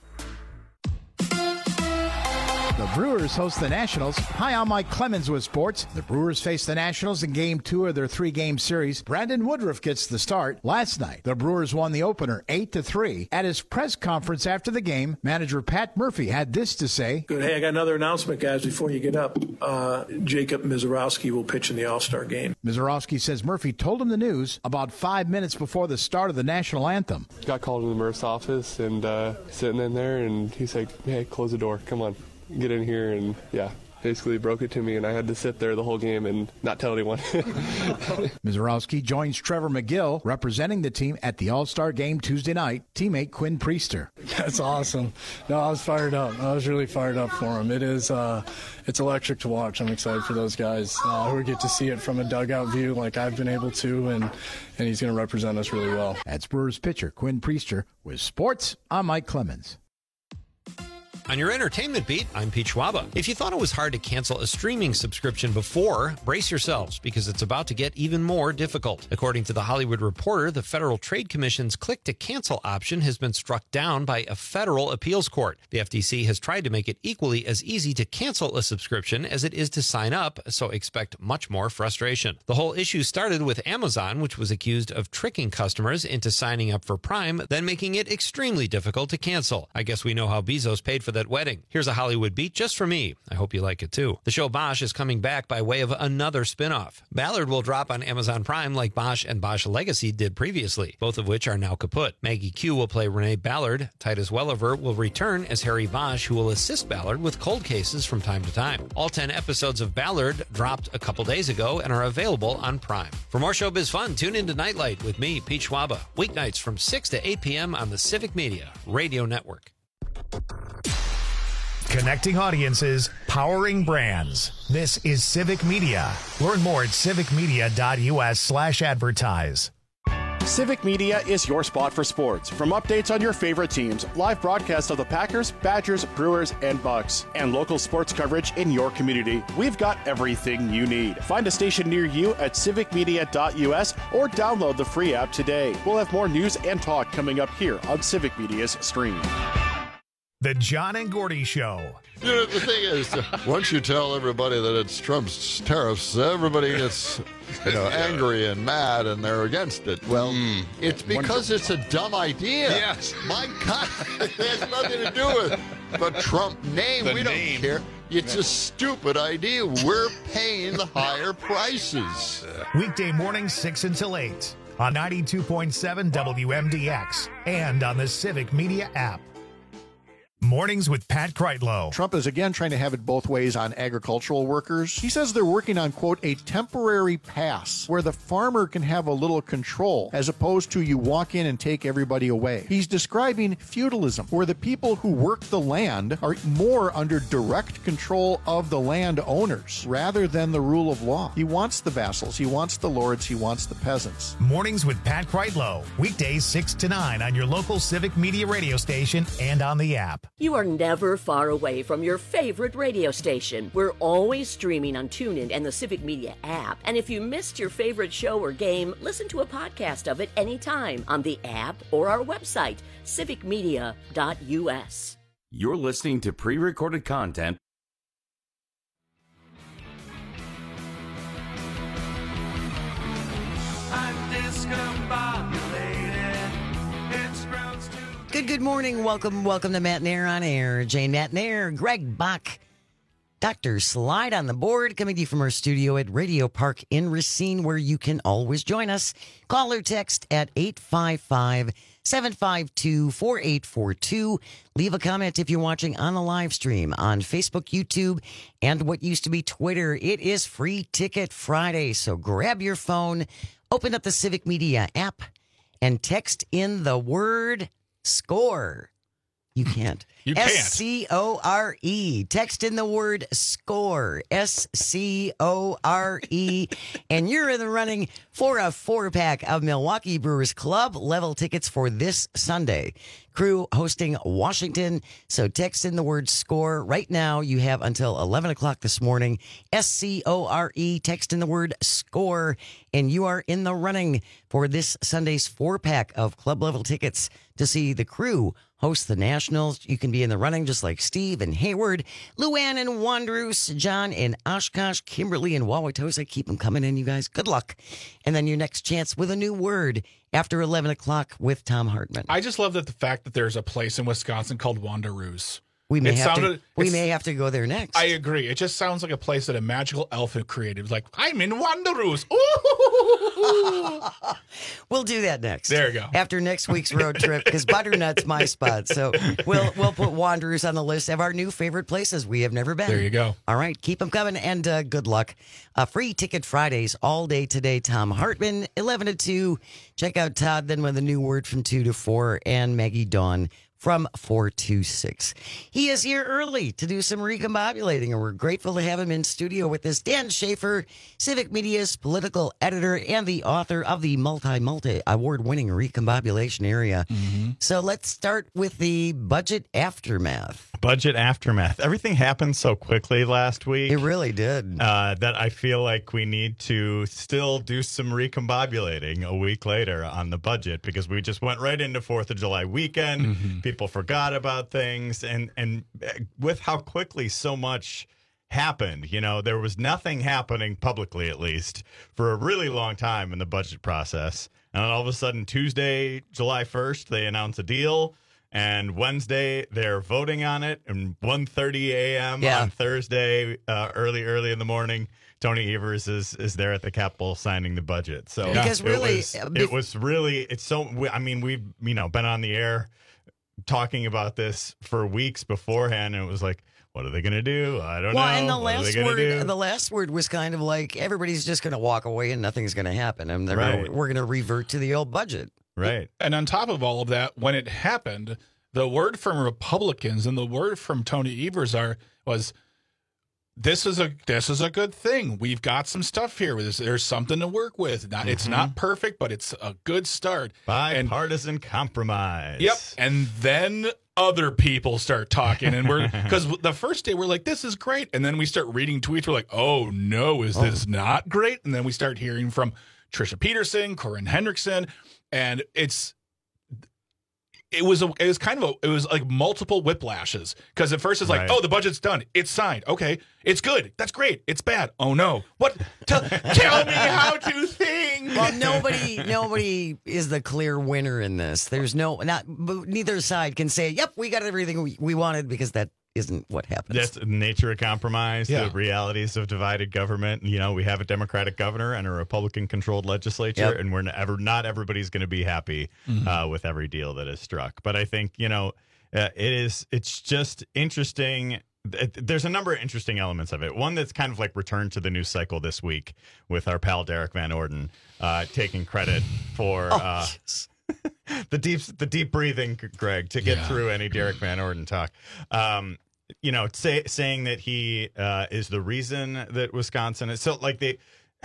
Speaker 7: The Brewers host the Nationals. Hi, I'm Mike Clemens with sports. The Brewers face the Nationals in game two of their three-game series. Brandon Woodruff gets the start. Last night, the Brewers won the opener eight to three. At his press conference after the game, manager Pat Murphy had this to say.
Speaker 6: Good. Hey, I got another announcement, guys, before you get up. Uh, Jacob Misiorowski will pitch in the All-Star game.
Speaker 7: Misiorowski says Murphy told him the news about five minutes before the start of the national anthem.
Speaker 8: Got called in the Murph's office and uh, sitting in there, and he's like, hey, close the door. Come on. Get in here, and yeah, basically broke it to me, and I had to sit there the whole game and not tell anyone.
Speaker 7: Misiorowski joins Trevor McGill representing the team at the All-Star game Tuesday night. Teammate Quinn Priester.
Speaker 10: That's awesome. No, I was fired up. I was really fired up for him. It is, uh, it's electric to watch. I'm excited for those guys uh, who get to see it from a dugout view like I've been able to, and and he's going to represent us really well.
Speaker 7: That's Brewers pitcher Quinn Priester with sports. I'm Mike Clemens.
Speaker 9: On your entertainment beat, I'm Pete Schwaba. If you thought it was hard to cancel a streaming subscription before, brace yourselves, because it's about to get even more difficult. According to The Hollywood Reporter, the Federal Trade Commission's click-to-cancel option has been struck down by a federal appeals court. The F T C has tried to make it equally as easy to cancel a subscription as it is to sign up, so expect much more frustration. The whole issue started with Amazon, which was accused of tricking customers into signing up for Prime, then making it extremely difficult to cancel. I guess we know how Bezos paid for that wedding. Here's a Hollywood beat just for me. I hope you like it too. The show Bosch is coming back by way of another spin-off. Ballard will drop on Amazon Prime like Bosch and Bosch Legacy did previously, both of which are now kaput. Maggie Q will play Renee Ballard. Titus Welliver will return as Harry Bosch, who will assist Ballard with cold cases from time to time. All ten episodes of Ballard dropped a couple days ago and are available on Prime. For more showbiz fun, tune into Nightlight with me, Pete Schwaba, weeknights from six to eight p.m. on the Civic Media Radio Network.
Speaker 2: Connecting audiences, powering brands. This is Civic Media. Learn more at civicmedia.us slash advertise.
Speaker 1: Civic Media is your spot for sports. From updates on your favorite teams, live broadcasts of the Packers, Badgers, Brewers, and Bucks, and local sports coverage in your community, we've got everything you need. Find a station near you at civicmedia.us or download the free app today. We'll have more news and talk coming up here on Civic Media's stream.
Speaker 2: The John and Gordy Show.
Speaker 12: You know, the thing is, once you tell everybody that it's Trump's tariffs, everybody gets, you know, angry and mad, and they're against it. Well, mm. it's because it's a dumb idea.
Speaker 24: Yes.
Speaker 12: My God, it has nothing to do with the Trump name.
Speaker 24: The
Speaker 12: we
Speaker 24: name.
Speaker 12: don't care. It's a stupid idea. We're paying the higher prices.
Speaker 2: Weekday mornings, six until eight on ninety-two point seven W M D X and on the Civic Media app. Mornings with Pat Kreitlow.
Speaker 14: Trump is again trying to have it both ways on agricultural workers. He says they're working on, quote, a temporary pass where the farmer can have a little control as opposed to you walk in and take everybody away. He's describing feudalism, where the people who work the land are more under direct control of the land owners rather than the rule of law. He wants the vassals, he wants the lords, he wants the peasants.
Speaker 2: Mornings with Pat Kreitlow. Weekdays six to nine on your local Civic Media radio station and on the app.
Speaker 11: You are never far away from your favorite radio station. We're always streaming on TuneIn and the Civic Media app. And if you missed your favorite show or game, listen to a podcast of it anytime on the app or our website, civic media dot u s.
Speaker 15: You're listening to pre-recorded content.
Speaker 16: Good, good morning. Welcome, welcome to Matt and Air on Air. Jane, Matt and Air, Greg Bach, Doctor Slide on the board, coming to you from our studio at Radio Park in Racine, where you can always join us. Call or text at eight five five, seven five two, four eight four two. Leave a comment if you're watching on the live stream on Facebook, YouTube, and what used to be Twitter. It is Free Ticket Friday, so grab your phone, open up the Civic Media app, and text in the word SCORE. You can't.
Speaker 13: You can't.
Speaker 16: S C O R E. Text in the word SCORE. S C O R E. And you're in the running for a four-pack of Milwaukee Brewers Club level tickets for this Sunday. Crew hosting Washington. So text in the word SCORE. Right now, you have until eleven o'clock this morning. S C O R E. Text in the word SCORE. And you are in the running for this Sunday's four-pack of club level tickets to see the Crew host the Nationals. You can be in the running just like Steve and Hayward, Luann and Wanderus, John and Oshkosh, Kimberly and Wauwatosa. Keep them coming in, you guys. Good luck. And then your next chance with a new word after eleven o'clock with Tom Hartman.
Speaker 13: I just love that the fact that there's a place in Wisconsin called Wanderus.
Speaker 16: We may
Speaker 13: it
Speaker 16: have
Speaker 13: sounded,
Speaker 16: to. We may have to go there next.
Speaker 13: I agree. It just sounds like a place that a magical elf created. It's like, I'm in Wanderus. Ooh.
Speaker 16: We'll do that next.
Speaker 13: There you go.
Speaker 16: After next week's road trip, because Butternut's my spot. So we'll we'll put Wanderers on the list of our new favorite places we have never been.
Speaker 13: There you go.
Speaker 16: All right, keep them coming, and uh, good luck. Uh, free Ticket Fridays all day today. Tom Hartman, eleven to two. Check out Todd then with a new word from two to four, and Maggie Dawn from four to six. He is here early to do some recombobulating, and we're grateful to have him in studio with us. Dan Schaefer, Civic Media's political editor and the author of the multi-multi award-winning Recombobulation Area. Mm-hmm. So let's start with the budget aftermath.
Speaker 17: Budget aftermath. Everything happened so quickly last week.
Speaker 16: It really did.
Speaker 17: Uh, that I feel like we need to still do some recombobulating a week later on the budget, because we just went right into fourth of July weekend. Mm-hmm. People forgot about things. And, and with how quickly so much happened, you know, there was nothing happening publicly, at least, for a really long time in the budget process. And then all of a sudden, Tuesday, July first, they announce a deal. And Wednesday, they're voting on it. And one thirty a.m.
Speaker 16: Yeah.
Speaker 17: on Thursday, uh, early, early in the morning, Tony Evers is, is there at the Capitol signing the budget. So
Speaker 16: because really,
Speaker 17: it was, it was really, it's so, I mean, we've, you know, been on the air talking about this for weeks beforehand. And it was like, what are they going to do? I don't
Speaker 16: well,
Speaker 17: know.
Speaker 16: Well, and the
Speaker 17: what
Speaker 16: last word, do? the last word was kind of like everybody's just going to walk away and nothing's going to happen. And they're
Speaker 17: right.
Speaker 16: gonna, we're going to revert to the old budget.
Speaker 17: Right.
Speaker 13: And on top of all of that, when it happened, the word from Republicans and the word from Tony Evers are was this is a this is a good thing. We've got some stuff here. There's, there's something to work with. Not, mm-hmm. It's not perfect, but it's a good start.
Speaker 17: Bipartisan and, compromise.
Speaker 13: Yep. And then other people start talking, and we're because the first day we're like, this is great, and then we start reading tweets. We're like, oh no, is this oh. not great? And then we start hearing from Trisha Peterson, Corinne Hendrickson, and it's. It was a, it was kind of a, it was like multiple whiplashes, because at first it's like, right. oh, the budget's done, it's signed, okay, it's good, that's great, it's bad, oh no, what? Tell, tell me how to think.
Speaker 16: Well, nobody nobody is the clear winner in this. There's no not neither side can say, yep, we got everything we, we wanted, because that isn't what happens.
Speaker 17: That's the nature of compromise,
Speaker 13: yeah.
Speaker 17: the realities of divided government. You know, we have a Democratic governor and a Republican-controlled legislature, yep. and we're never, not everybody's going to be happy mm-hmm. uh, with every deal that is struck. But I think, you know, uh, it is, it's just interesting. There's a number of interesting elements of it. One that's kind of like returned to the news cycle this week with our pal Derek Van Orden uh, taking credit for...
Speaker 16: oh,
Speaker 17: uh,
Speaker 16: yes.
Speaker 17: the deep the deep breathing, Greg, to get
Speaker 13: yeah.
Speaker 17: through any Derek Van Orden talk. Um, you know, say, saying that he uh, is the reason that Wisconsin is so like they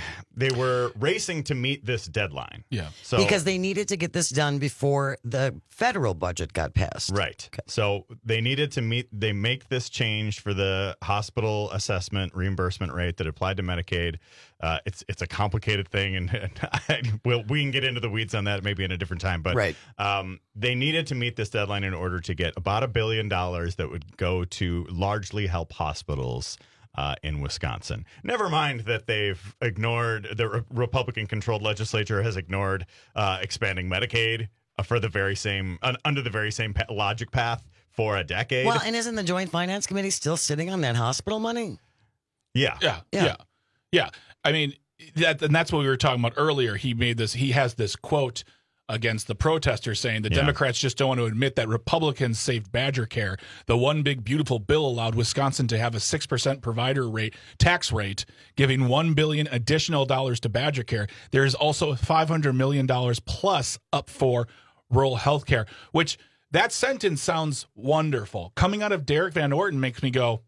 Speaker 17: they were racing to meet this deadline.
Speaker 13: Yeah.
Speaker 17: So
Speaker 16: because they needed to get this done before the federal budget got passed.
Speaker 17: Right. Okay. So they needed to meet, they make this change for the hospital assessment reimbursement rate that applied to Medicaid. Uh, it's it's a complicated thing, and, and I, we'll, we can get into the weeds on that maybe in a different time. But
Speaker 16: right.
Speaker 17: um, they needed to meet this deadline in order to get about a billion dollars that would go to largely help hospitals Uh, in Wisconsin. Never mind that they've ignored, the re- Republican-controlled legislature has ignored uh, expanding Medicaid uh, for the very same, uh, under the very same pa- logic path for a decade.
Speaker 16: Well, and isn't the Joint Finance Committee still sitting on that hospital money?
Speaker 17: Yeah.
Speaker 13: Yeah.
Speaker 16: Yeah.
Speaker 13: Yeah. Yeah. I mean, that, and that's what we were talking about earlier. He made this, he has this quote against the protesters saying the
Speaker 17: Yeah.
Speaker 13: Democrats just don't want to admit that Republicans saved Badger Care. The one big beautiful bill allowed Wisconsin to have a six percent provider rate tax rate, giving one billion dollars additional dollars to Badger Care. There is also five hundred million dollars plus up for rural health care, which that sentence sounds wonderful. Coming out of Derek Van Orton makes me go,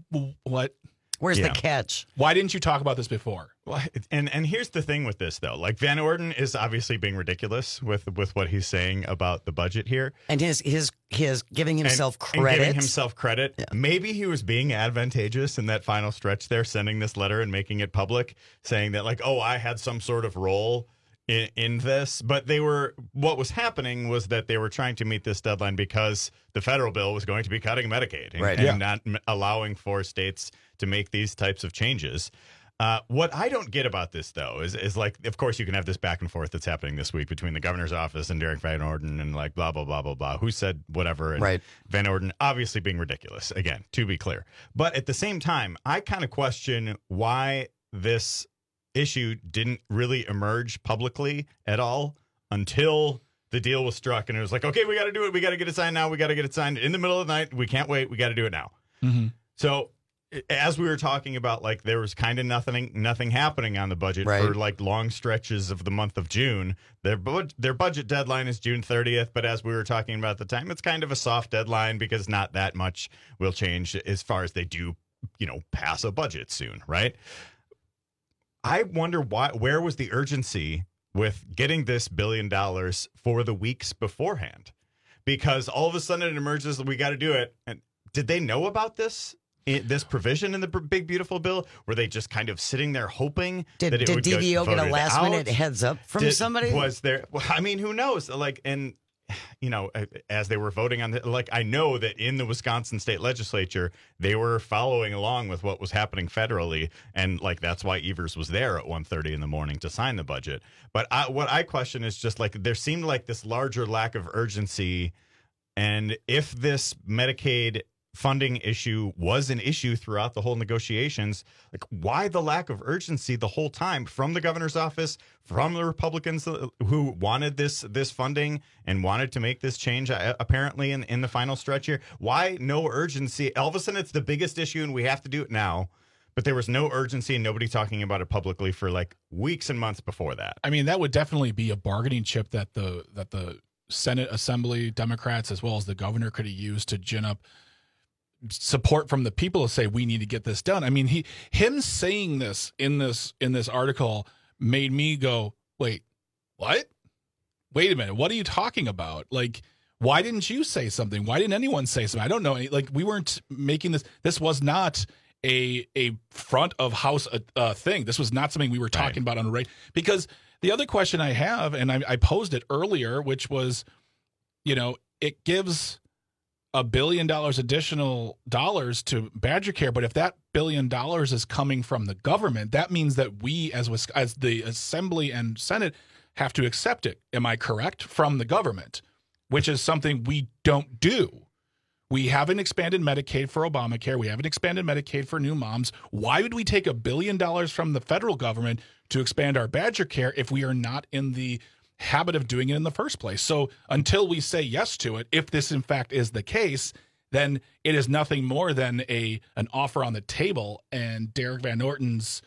Speaker 13: what?
Speaker 16: Where's
Speaker 17: Yeah.
Speaker 16: the catch?
Speaker 13: Why didn't you talk about this before?
Speaker 17: Well, and and here's the thing with this though, like Van Orden is obviously being ridiculous with with what he's saying about the budget here,
Speaker 16: And his his his giving himself
Speaker 17: and, and
Speaker 16: credit.
Speaker 17: giving himself credit.
Speaker 16: Yeah.
Speaker 17: Maybe he was being advantageous in that final stretch there, sending this letter and making it public, saying that like, oh, I had some sort of role in, in this. But they were, what was happening was that they were trying to meet this deadline because the federal bill was going to be cutting Medicaid and,
Speaker 16: Right.
Speaker 17: and
Speaker 16: Yeah.
Speaker 17: not m- allowing for states to make these types of changes. Uh, what I don't get about this, though, is, is like, of course, you can have this back and forth that's happening this week between the governor's office and Derek Van Orden and like blah, blah, blah, blah, blah. Who said whatever? And
Speaker 16: Right.
Speaker 17: Van Orden obviously being ridiculous, again, to be clear. But at the same time, I kind of question why this issue didn't really emerge publicly at all until the deal was struck. And it was like, okay, we got to do it. We got to get it signed now. We got to get it signed in the middle of the night. We can't wait. We got to do it now.
Speaker 13: Mm-hmm.
Speaker 17: So as we were talking about, like, there was kind of nothing nothing happening on the budget
Speaker 16: Right.
Speaker 17: for like long stretches of the month of June. Their bu- their budget deadline is June thirtieth, but as we were talking about at the time, it's kind of a soft deadline because not that much will change as far as they do, you know, pass a budget soon, right? I wonder why. Where was the urgency with getting this billion dollars for the weeks beforehand? Because all of a sudden it emerges that we got to do it. And did they know about this? I- This provision in the big beautiful bill? Were they just kind of sitting there hoping
Speaker 16: Did,
Speaker 17: that it
Speaker 16: did
Speaker 17: would
Speaker 16: D V O
Speaker 17: get
Speaker 16: get a
Speaker 17: voted
Speaker 16: last
Speaker 17: out?
Speaker 16: minute heads up from
Speaker 17: Did-
Speaker 16: somebody?
Speaker 17: Was there? Well, I mean, who knows? Like, and you know, as they were voting on the, like, I know that in the Wisconsin state legislature, they were following along with what was happening federally, and like that's why Evers was there at one thirty in the morning to sign the budget. But I, what I question is just like there seemed like this larger lack of urgency, and if this Medicaid funding issue was an issue throughout the whole negotiations, like why the lack of urgency the whole time from the governor's office, from the Republicans who wanted this this funding and wanted to make this change uh, apparently in, in the final stretch here? Why no urgency? All of a sudden it's the biggest issue and we have to do it now, but there was no urgency and nobody talking about it publicly for like weeks and months before that.
Speaker 13: I mean, that would definitely be a bargaining chip that the that the Senate Assembly Democrats as well as the governor could have used to gin up support from the people to say we need to get this done. I mean, he him saying this in this in this article made me go, wait, what? Wait a minute, what are you talking about? Like, why didn't you say something? Why didn't anyone say something? I don't know. Like, we weren't making this. This was not a a front of house uh, uh, thing. This was not something we were talking right. about on the radio. Because the other question I have, and I, I posed it earlier, which was, you know, it gives a billion dollars additional dollars to Badger Care, but if that billion dollars is coming from the government, that means that we as as the Assembly and Senate have to accept it. Am I correct? From the government, which is something we don't do. We haven't expanded Medicaid for Obamacare. We haven't expanded Medicaid for new moms. Why would we take a billion dollars from the federal government to expand our Badger Care if we are not in the habit of doing it in the first place? So until we say yes to it, if this in fact is the case, then it is nothing more than a an offer on the table, and Derek Van Orton's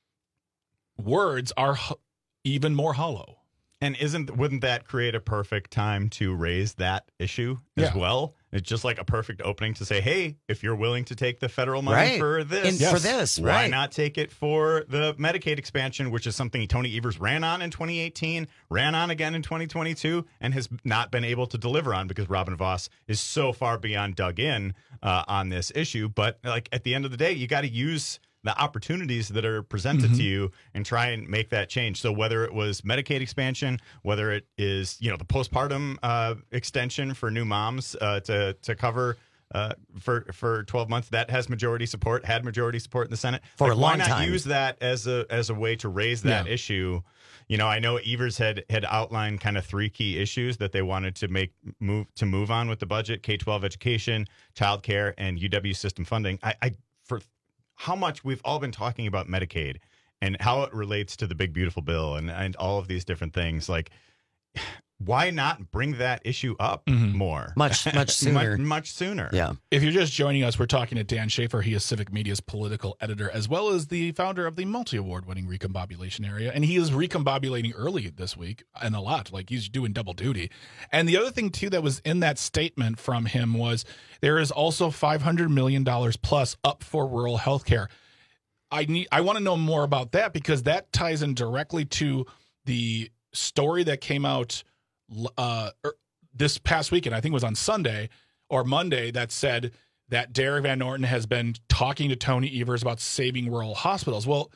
Speaker 13: words are h- even more hollow.
Speaker 17: And isn't wouldn't that create a perfect time to raise that issue as
Speaker 13: Yeah.
Speaker 17: well? It's just like a perfect opening to say, hey, if you're willing to take the federal money
Speaker 16: Right.
Speaker 17: for this,
Speaker 16: And for this,
Speaker 17: why
Speaker 16: right.
Speaker 17: not take it for the Medicaid expansion, which is something Tony Evers ran on in twenty eighteen, ran on again in twenty twenty-two, and has not been able to deliver on because Robin Vos is so far beyond dug in uh, on this issue. But like at the end of the day, you got to use the opportunities that are presented
Speaker 13: Mm-hmm.
Speaker 17: to you and try and make that change. So whether it was Medicaid expansion, whether it is, you know, the postpartum uh, extension for new moms uh, to to cover uh, for for twelve months, that has majority support, had majority support in the Senate.
Speaker 16: For
Speaker 17: Like,
Speaker 16: a
Speaker 17: why
Speaker 16: long
Speaker 17: not
Speaker 16: time.
Speaker 17: use that as a as a way to raise that
Speaker 13: Yeah.
Speaker 17: issue? You know, I know Evers had had outlined kind of three key issues that they wanted to make move to move on with the budget: K twelve education, childcare, and U W system funding. I, I for how much we've all been talking about Medicaid and how it relates to the big beautiful bill and, and all of these different things. Like, why not bring that issue up
Speaker 13: Mm-hmm.
Speaker 17: more?
Speaker 16: Much, much sooner.
Speaker 17: much, much sooner.
Speaker 16: Yeah.
Speaker 13: If you're just joining us, we're talking to Dan Schaefer. He is Civic Media's political editor, as well as the founder of the multi-award winning Recombobulation Area. And he is recombobulating early this week and a lot. Like, he's doing double duty. And the other thing, too, that was in that statement from him was there is also five hundred million dollars plus up for rural health care. I need. I want to know more about that because that ties in directly to the story that came out uh, er, this past weekend. I think it was on Sunday or Monday that said that Derek Van Orton has been talking to Tony Evers about saving rural hospitals. Well,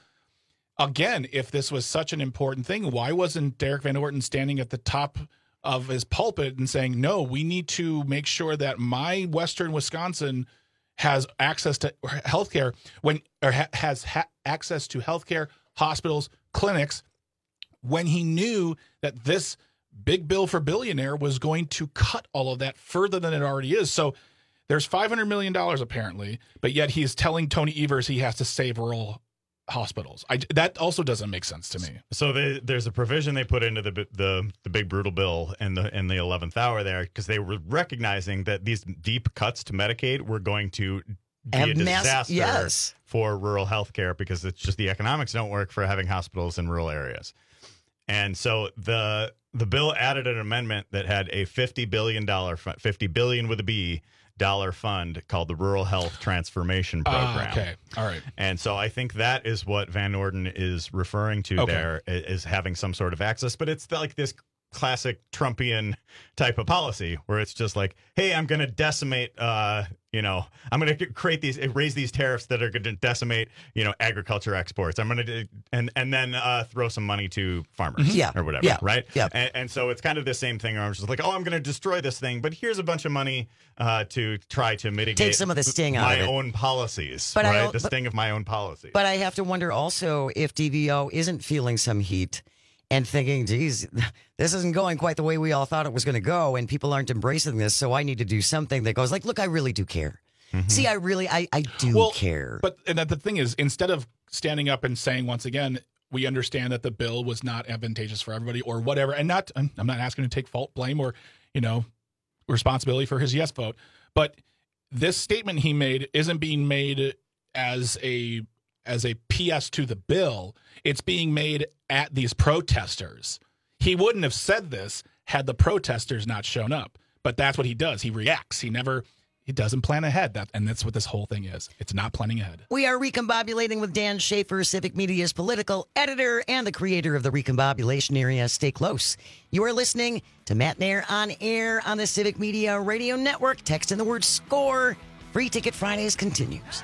Speaker 13: again, if this was such an important thing, why wasn't Derek Van Orton standing at the top of his pulpit and saying, no, we need to make sure that my Western Wisconsin has access to healthcare when or ha, has ha, access to healthcare, hospitals, clinics, when he knew that this big bill for billionaire was going to cut all of that further than it already is. So there's five hundred million dollars apparently, but yet he's telling Tony Evers he has to save rural hospitals. I, that also doesn't make sense to me.
Speaker 17: So the, there's a provision they put into the the the big brutal bill in the in the eleventh hour there because they were recognizing that these deep cuts to Medicaid were going to be
Speaker 16: Have
Speaker 17: a
Speaker 16: mass-
Speaker 17: disaster
Speaker 16: yes.
Speaker 17: for rural health care because it's just the economics don't work for having hospitals in rural areas. And so the the bill added an amendment that had a fifty billion dollars fifty billion with a B dollar fund called the Rural Health Transformation Program.
Speaker 13: Uh, okay. All right.
Speaker 17: And so I think that is what Van Orden is referring to
Speaker 13: Okay.
Speaker 17: there i- is having some sort of access, but it's like this classic Trumpian type of policy where it's just like, hey, I'm going to decimate, uh, you know, I'm going to create these, raise these tariffs that are going to decimate, you know, agriculture exports. I'm going to, and and then uh, throw some money to farmers,
Speaker 16: Yeah.
Speaker 17: or whatever,
Speaker 16: Yeah.
Speaker 17: right?
Speaker 16: Yeah.
Speaker 17: And, and so it's kind of the same thing. Where I'm just like, oh, I'm going to destroy this thing, but here's a bunch of money uh, to try to mitigate
Speaker 16: Take some of the sting out
Speaker 17: my
Speaker 16: of it.
Speaker 17: own policies,
Speaker 16: But I
Speaker 17: right?
Speaker 16: don't-
Speaker 17: the
Speaker 16: but-
Speaker 17: sting of my own policy.
Speaker 16: But I have to wonder also if D V O isn't feeling some heat and thinking, geez, this isn't going quite the way we all thought it was going to go, and people aren't embracing this, so I need to do something that goes like, look, I really do care. See, I really, I, I do
Speaker 13: Well,
Speaker 16: care.
Speaker 13: But and that the thing is, instead of standing up and saying once again, we understand that the bill was not advantageous for everybody or whatever, and not, I'm I'm not asking to take fault, blame, or, you know, responsibility for his yes vote, but this statement he made isn't being made as a as a P S to the bill. It's being made at these protesters. He wouldn't have said this had the protesters not shown up, but that's what he does. He reacts. He never, he doesn't plan ahead. That, and that's what this whole thing is. It's not planning ahead.
Speaker 16: We are recombobulating with Dan Schaefer, Civic Media's political editor and the creator of the Recombobulation Area. Stay close. You are listening to Matt Nair on air on the Civic Media Radio Network. Text in the word SCORE. Free Ticket Fridays continues.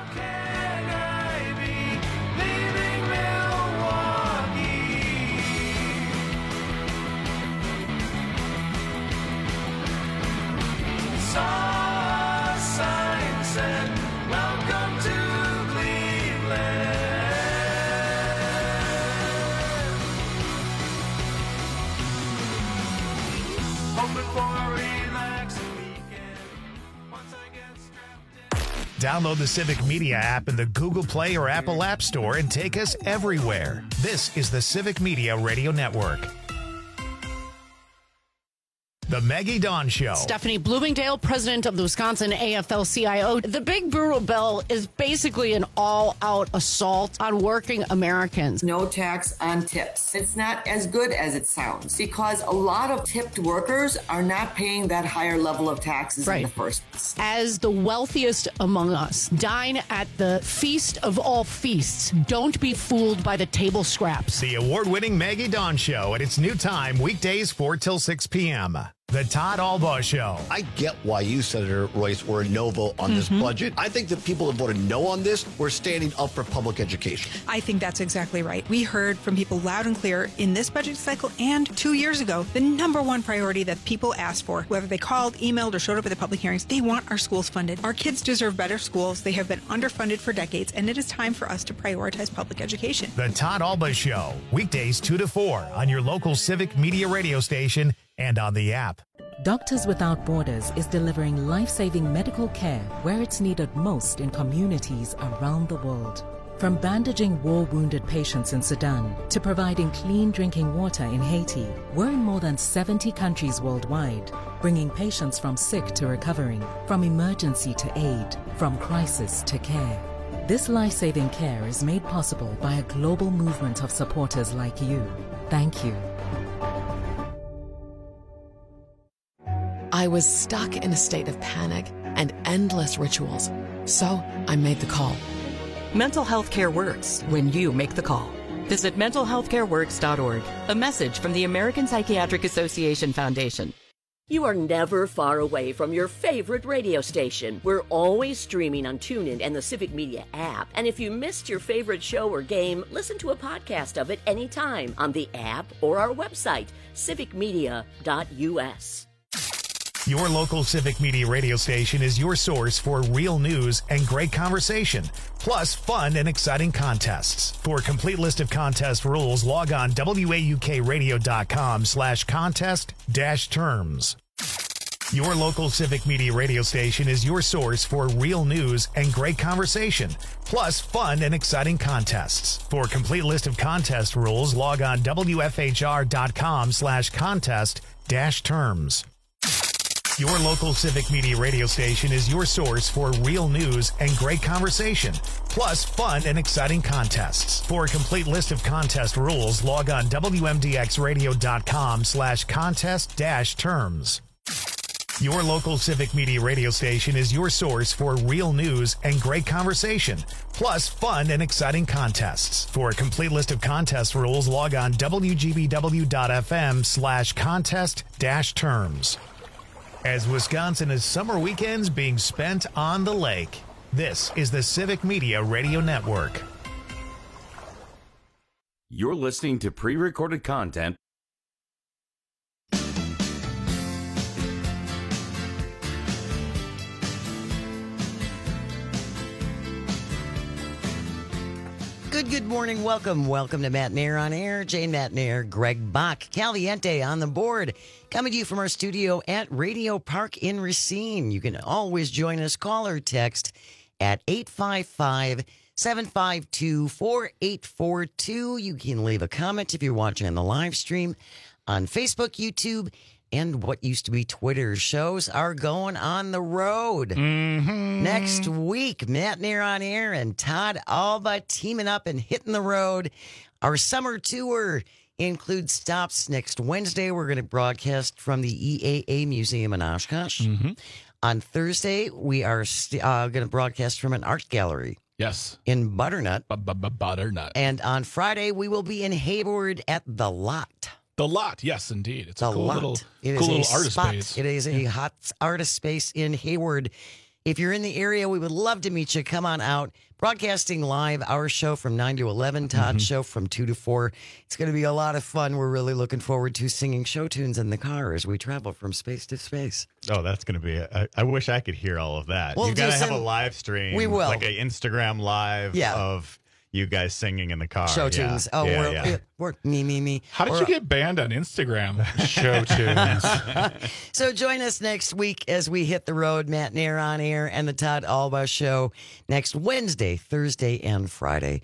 Speaker 2: Download the Civic Media app in the Google Play or Apple App Store and take us everywhere. This is the Civic Media Radio Network. The Maggie Dawn Show.
Speaker 21: Stephanie Bloomingdale, president of the Wisconsin A F L C I O. The Big Brutal Bill is basically an all-out assault on working Americans.
Speaker 22: No tax on tips. It's not as good as it sounds because a lot of tipped workers are not paying that higher level of taxes
Speaker 21: Right.
Speaker 22: in the first place.
Speaker 21: As the wealthiest among us, dine at the feast of all feasts. Don't be fooled by the table scraps.
Speaker 2: The award-winning Maggie Dawn Show at its new time, weekdays four till six p.m. The Todd Albaugh Show.
Speaker 3: I get why you, Senator Royce, were a no vote on this
Speaker 4: Mhm.
Speaker 3: budget. I think the people that voted no on this were standing up for public education.
Speaker 4: I think that's exactly right. We heard from people loud and clear in this budget cycle and two years ago, the number one priority that people asked for, whether they called, emailed, or showed up at the public hearings, they want our schools funded. Our kids deserve better schools. They have been underfunded for decades, and it is time for us to prioritize public education.
Speaker 2: The Todd Albaugh Show, weekdays two to four on your local Civic Media radio station and on the app.
Speaker 18: Doctors Without Borders is delivering life-saving medical care where it's needed most in communities around the world. From bandaging war-wounded patients in Sudan to providing clean drinking water in Haiti, we're in more than seventy countries worldwide, bringing patients from sick to recovering, from emergency to aid, from crisis to care. This life-saving care is made possible by a global movement of supporters like you. Thank you.
Speaker 19: I was stuck in a state of panic and endless rituals. So I made the call.
Speaker 20: Mental health care works when you make the call. Visit mental health care works dot org. A message from the American Psychiatric Association Foundation.
Speaker 11: You are never far away from your favorite radio station. We're always streaming on TuneIn and the Civic Media app. And if you missed your favorite show or game, listen to a podcast of it anytime on the app or our website, civic media dot u s.
Speaker 2: Your local Civic Media radio station is your source for real news and great conversation, plus fun and exciting contests. For a complete list of contest rules, log on W A U K radio dot com slash contest dash terms. Your local Civic Media radio station is your source for real news and great conversation, plus fun and exciting contests. For a complete list of contest rules, log on W F H R dot com slash contest dash terms. Your local Civic Media radio station is your source for real news and great conversation, plus fun and exciting contests. For a complete list of contest rules, log on W M D X radio dot com slash contest dash terms. Your local Civic Media radio station is your source for real news and great conversation, plus fun and exciting contests. For a complete list of contest rules, log on W G B W dot F M slash contest dash terms. As Wisconsin is summer weekends being spent on the lake, this is the Civic Media Radio Network.
Speaker 15: You're listening to pre-recorded content.
Speaker 16: Good, good morning. Welcome. Welcome to Matt Nair on Air. Jane Matt Nair, Greg Bach, Caliente on the board. Coming to you from our studio at Radio Park in Racine. You can always join us. Call or text at eight five five, seven five two, four eight four two. You can leave a comment if you're watching on the live stream on Facebook, YouTube, and what used to be Twitter. Shows are going on the road.
Speaker 13: Mm-hmm.
Speaker 16: Next week, Matt Nair on Air and Todd Albaugh teaming up and hitting the road. Our summer tour includes stops next Wednesday. We're going to broadcast from the E A A Museum in Oshkosh.
Speaker 13: Mm-hmm.
Speaker 16: On Thursday, we are st- uh, going to broadcast from an art gallery.
Speaker 13: Yes.
Speaker 16: In Butternut.
Speaker 13: Butternut.
Speaker 16: And on Friday, we will be in Hayward at The Lot.
Speaker 13: The Lot, yes, indeed. It's
Speaker 16: the
Speaker 13: a cool
Speaker 16: lot.
Speaker 13: little,
Speaker 16: it
Speaker 13: cool
Speaker 16: is
Speaker 13: little
Speaker 16: a
Speaker 13: artist
Speaker 16: spot.
Speaker 13: space.
Speaker 16: It is a yeah. hot artist space in Hayward. If you're in the area, we would love to meet you. Come on out. Broadcasting live, our show from nine to eleven, Todd's mm-hmm. show from two to four. It's going to be a lot of fun. We're really looking forward to singing show tunes in the car as we travel from space to space.
Speaker 17: Oh, that's going to be, a, I, I wish I could hear all of that.
Speaker 16: We'll
Speaker 17: you got to have
Speaker 16: some,
Speaker 17: a live stream.
Speaker 16: We will.
Speaker 17: Like an Instagram live
Speaker 16: yeah.
Speaker 17: of you guys singing in the car.
Speaker 16: Show
Speaker 17: yeah.
Speaker 16: tunes. Oh,
Speaker 17: yeah,
Speaker 16: we're,
Speaker 17: yeah.
Speaker 16: we're me, me, me.
Speaker 13: How did
Speaker 16: or,
Speaker 13: you get banned on Instagram? Show tunes.
Speaker 16: So join us next week as we hit the road. Matt Nair on Air and the Todd Albaugh Show next Wednesday, Thursday, and Friday.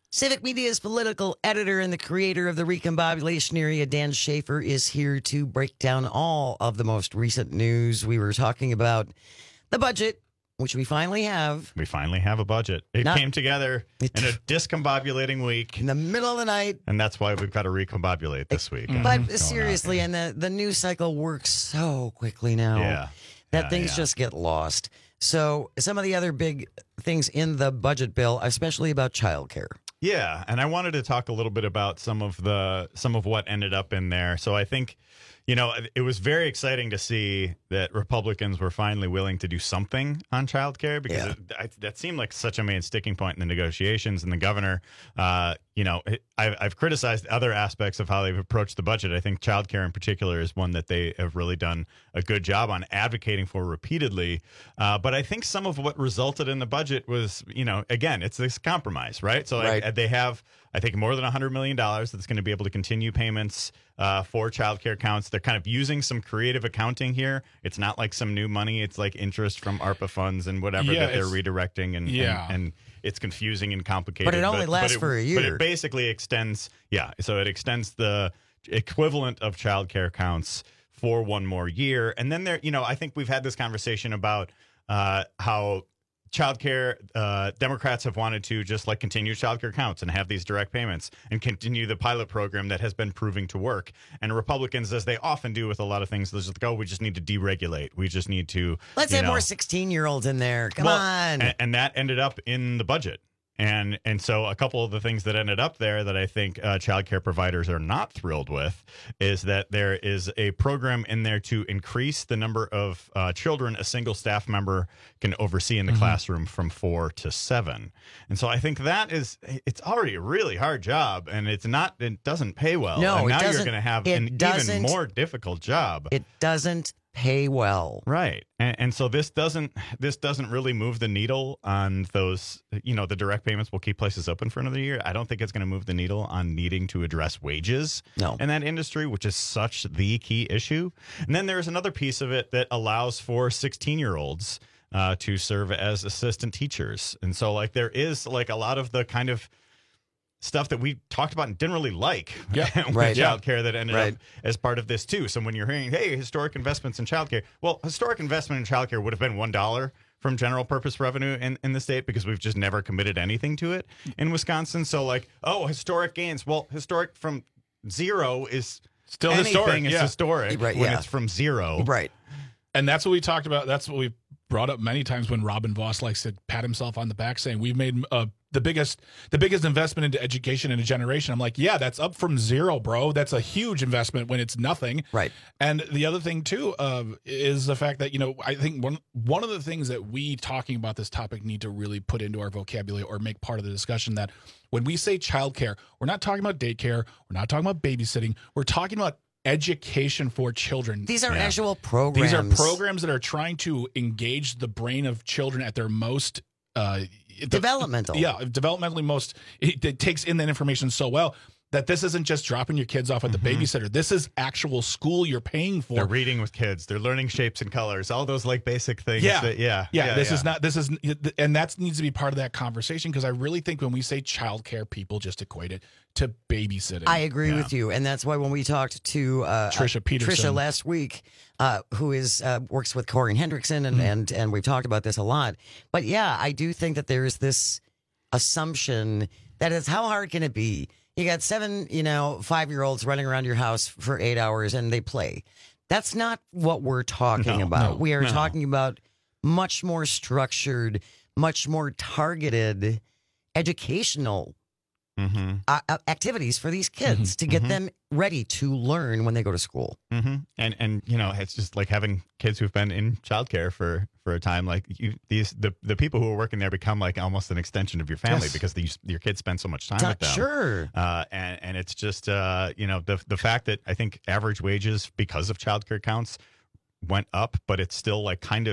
Speaker 16: Civic Media's political editor and the creator of the Recombobulation Area, Dan Schaefer, is here to break down all of the most recent news. We were talking about the budget, which we finally have.
Speaker 17: We finally have a budget. It Not, came together in a discombobulating week.
Speaker 16: In the middle of the night.
Speaker 17: And that's why we've got to recombobulate this week.
Speaker 16: But mm-hmm. seriously, and the, the news cycle works so quickly now
Speaker 17: yeah.
Speaker 16: that
Speaker 17: yeah,
Speaker 16: things
Speaker 17: yeah.
Speaker 16: just get lost. So some of the other big things in the budget bill, especially about childcare.
Speaker 17: Yeah, and I wanted to talk a little bit about some of the some of what ended up in there. So I think, you know, it was very exciting to see that Republicans were finally willing to do something on childcare because
Speaker 16: yeah.
Speaker 17: it, I, that seemed like such a main sticking point in the negotiations. And the governor, uh, you know, I've, I've criticized other aspects of how they've approached the budget. I think childcare in particular is one that they have really done a good job on advocating for repeatedly. Uh, but I think some of what resulted in the budget was, you know, again, it's this compromise, right? So
Speaker 16: right.
Speaker 17: I, they have, I think, more than one hundred million dollars that's going to be able to continue payments uh, for childcare accounts. They're kind of using some creative accounting here. It's not like some new money. It's like interest from ARPA funds and whatever
Speaker 13: yeah,
Speaker 17: that they're redirecting. And,
Speaker 13: yeah.
Speaker 17: and, and it's confusing and complicated.
Speaker 16: But it only
Speaker 17: but,
Speaker 16: lasts
Speaker 17: but it,
Speaker 16: for a year.
Speaker 17: But it basically extends, yeah. So it extends the equivalent of childcare accounts for one more year. And then there, you know, I think we've had this conversation about uh, how childcare, uh, Democrats have wanted to just like continue childcare accounts and have these direct payments and continue the pilot program that has been proving to work. And Republicans, as they often do with a lot of things, they're just like, oh, we just need to deregulate. We just need to.
Speaker 16: Let's have know. more sixteen-year-olds in there. Come
Speaker 17: well,
Speaker 16: on.
Speaker 17: And, and that ended up in the budget. And and so a couple of the things that ended up there that I think uh, child care providers are not thrilled with is that there is a program in there to increase the number of uh, children a single staff member can oversee in the mm-hmm. classroom from four to seven. And so I think that is, it's already a really hard job, and it's not, it doesn't pay well.
Speaker 16: No,
Speaker 17: and now
Speaker 16: it doesn't,
Speaker 17: you're going to have an even more difficult job.
Speaker 16: It doesn't pay well.
Speaker 17: Right. And, and so this doesn't this doesn't really move the needle on those, you know, the direct payments will keep places open for another year. I don't think it's going to move the needle on needing to address wages
Speaker 16: no.
Speaker 17: in that industry, which is such the key issue. And then there's another piece of it that allows for sixteen-year-olds uh, to serve as assistant teachers. And so like there is like a lot of the kind of stuff that we talked about and didn't really like
Speaker 13: yeah.
Speaker 17: with
Speaker 16: right.
Speaker 17: childcare that ended
Speaker 16: right.
Speaker 17: up as part of this too. So when you're hearing, hey, historic investments in childcare, well, historic investment in childcare would have been one dollar from general purpose revenue in, in the state because we've just never committed anything to it in Wisconsin. So like, oh, historic gains. Well, historic from zero is
Speaker 13: still
Speaker 17: anything
Speaker 13: historic.
Speaker 17: is
Speaker 13: yeah.
Speaker 17: historic
Speaker 16: right,
Speaker 17: when
Speaker 16: yeah.
Speaker 17: it's from zero.
Speaker 16: Right.
Speaker 13: And that's what we talked about. That's what we brought up many times when Robin Voss likes to pat himself on the back saying we've made uh, the biggest the biggest investment into education in a generation. I'm like, yeah, that's up from zero, bro. That's a huge investment when it's nothing.
Speaker 16: Right.
Speaker 13: And the other thing, too, uh, is the fact that, you know, I think one, one of the things that we talking about this topic need to really put into our vocabulary or make part of the discussion that when we say childcare, we're not talking about daycare. We're not talking about babysitting. We're talking about education for children.
Speaker 16: These are
Speaker 17: yeah.
Speaker 16: actual programs.
Speaker 13: These are programs that are trying to engage the brain of children at their most uh,
Speaker 16: developmental.
Speaker 13: The, yeah, developmentally most. It, it takes in that information so well that this isn't just dropping your kids off at the mm-hmm. babysitter. This is actual school you're paying for.
Speaker 17: They're reading with kids. They're learning shapes and colors. All those like basic things.
Speaker 13: Yeah,
Speaker 17: that, yeah,
Speaker 13: yeah, yeah. This
Speaker 17: yeah.
Speaker 13: is not. This is, and that needs to be part of that conversation because I really think when we say childcare, people just equate it to babysitting.
Speaker 16: I agree
Speaker 13: yeah.
Speaker 16: with you, and that's why when we talked to uh,
Speaker 13: Trisha Peterson
Speaker 16: Trisha last week, uh, who is uh, works with Corey Hendrickson, and, mm. and and we've talked about this a lot. But yeah, I do think that there is this assumption that is how hard can it be? You got seven, you know, five-year-olds running around your house for eight hours and they play. That's not what we're talking
Speaker 17: no,
Speaker 16: about.
Speaker 17: No,
Speaker 16: we are
Speaker 17: no.
Speaker 16: talking about much more structured, much more targeted educational
Speaker 17: mm-hmm.
Speaker 16: uh, activities for these kids
Speaker 17: mm-hmm.
Speaker 16: to get
Speaker 17: mm-hmm.
Speaker 16: them ready to learn when they go to school.
Speaker 17: Mm-hmm. And and you know, it's just like having kids who've been in childcare for for a time. Like you, these the the people who are working there become like almost an extension of your family
Speaker 16: yes.
Speaker 17: because these your kids spend so much time
Speaker 16: Ta-
Speaker 17: with them.
Speaker 16: Sure.
Speaker 17: Uh, and and it's just uh, you know the the fact that I think average wages because of childcare counts went up, but it's still like kind of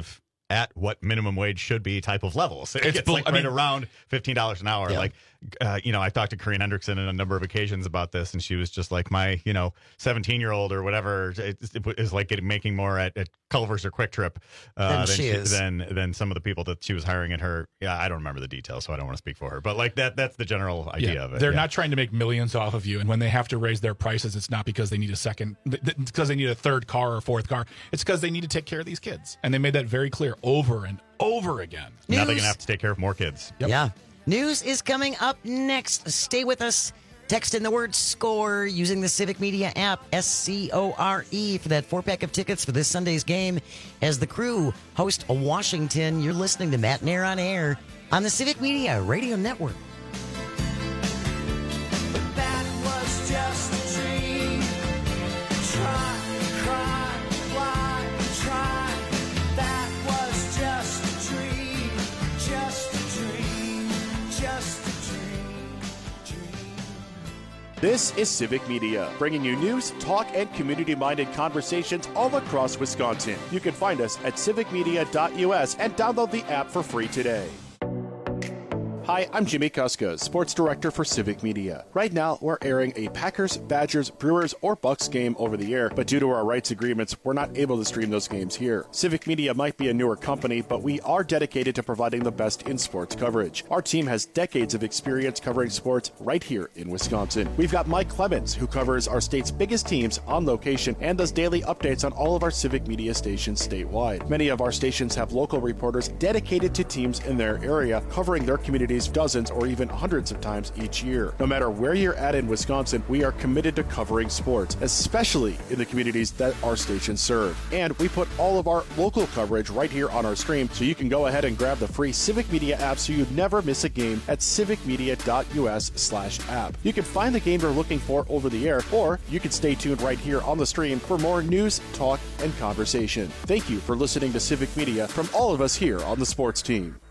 Speaker 17: at what minimum wage should be type of levels. It's, it's like
Speaker 13: I
Speaker 17: right
Speaker 13: mean,
Speaker 17: around fifteen dollars an hour.
Speaker 13: Yeah.
Speaker 17: Like, uh, you know, I talked to Corinne Hendrickson on a number of occasions about this, and she was just like, my, you know, seventeen-year-old or whatever is, is like getting, making more at, at Culver's or Quick Trip uh,
Speaker 16: Than
Speaker 17: than,
Speaker 16: she
Speaker 17: she,
Speaker 16: is.
Speaker 17: than than some of the people that she was hiring in her. Yeah, I don't remember the details, so I don't want to speak for her. But like that, that's the general idea
Speaker 13: Yeah,
Speaker 17: of it.
Speaker 13: they're
Speaker 17: yeah.
Speaker 13: not trying to make millions off of you, and when they have to raise their prices, it's not because they need a second, it's because they need a third car or fourth car. It's because they need to take care of these kids, and they made that very clear over and over again.
Speaker 17: Now they're
Speaker 16: News.
Speaker 17: going to have to take care of more kids.
Speaker 13: Yep.
Speaker 16: Yeah. News is coming up next. Stay with us. Text in the word SCORE using the Civic Media app, S C O R E, for that four-pack of tickets for this Sunday's game as the Crew host a Washington. You're listening to Matt and Air on Air on the Civic Media Radio Network.
Speaker 5: That was just a dream. Try, cry, fly, try. That was just a dream. Just a dream. Just a dream. Dream.
Speaker 1: This is Civic Media, bringing you news, talk, and community-minded conversations all across Wisconsin. You can find us at civic media dot U S and download the app for free today. Hi, I'm Jimmy Kuska, Sports Director for Civic Media. Right now, we're airing a Packers, Badgers, Brewers, or Bucks game over the air, but due to our rights agreements, we're not able to stream those games here. Civic Media might be a newer company, but we are dedicated to providing the best in sports coverage. Our team has decades of experience covering sports right here in Wisconsin. We've got Mike Clemens, who covers our state's biggest teams on location and does daily updates on all of our Civic Media stations statewide. Many of our stations have local reporters dedicated to teams in their area, covering their communities dozens or even hundreds of times each year. No matter where you're at in Wisconsin, we are committed to covering sports, especially in the communities that our stations serve. And we put all of our local coverage right here on our stream, so you can go ahead and grab the free Civic Media app so you never miss a game at civic media dot U S slash app. You can find the game you're looking for over the air, or you can stay tuned right here on the stream for more news, talk, and conversation. Thank you for listening to Civic Media from all of us here on the sports team.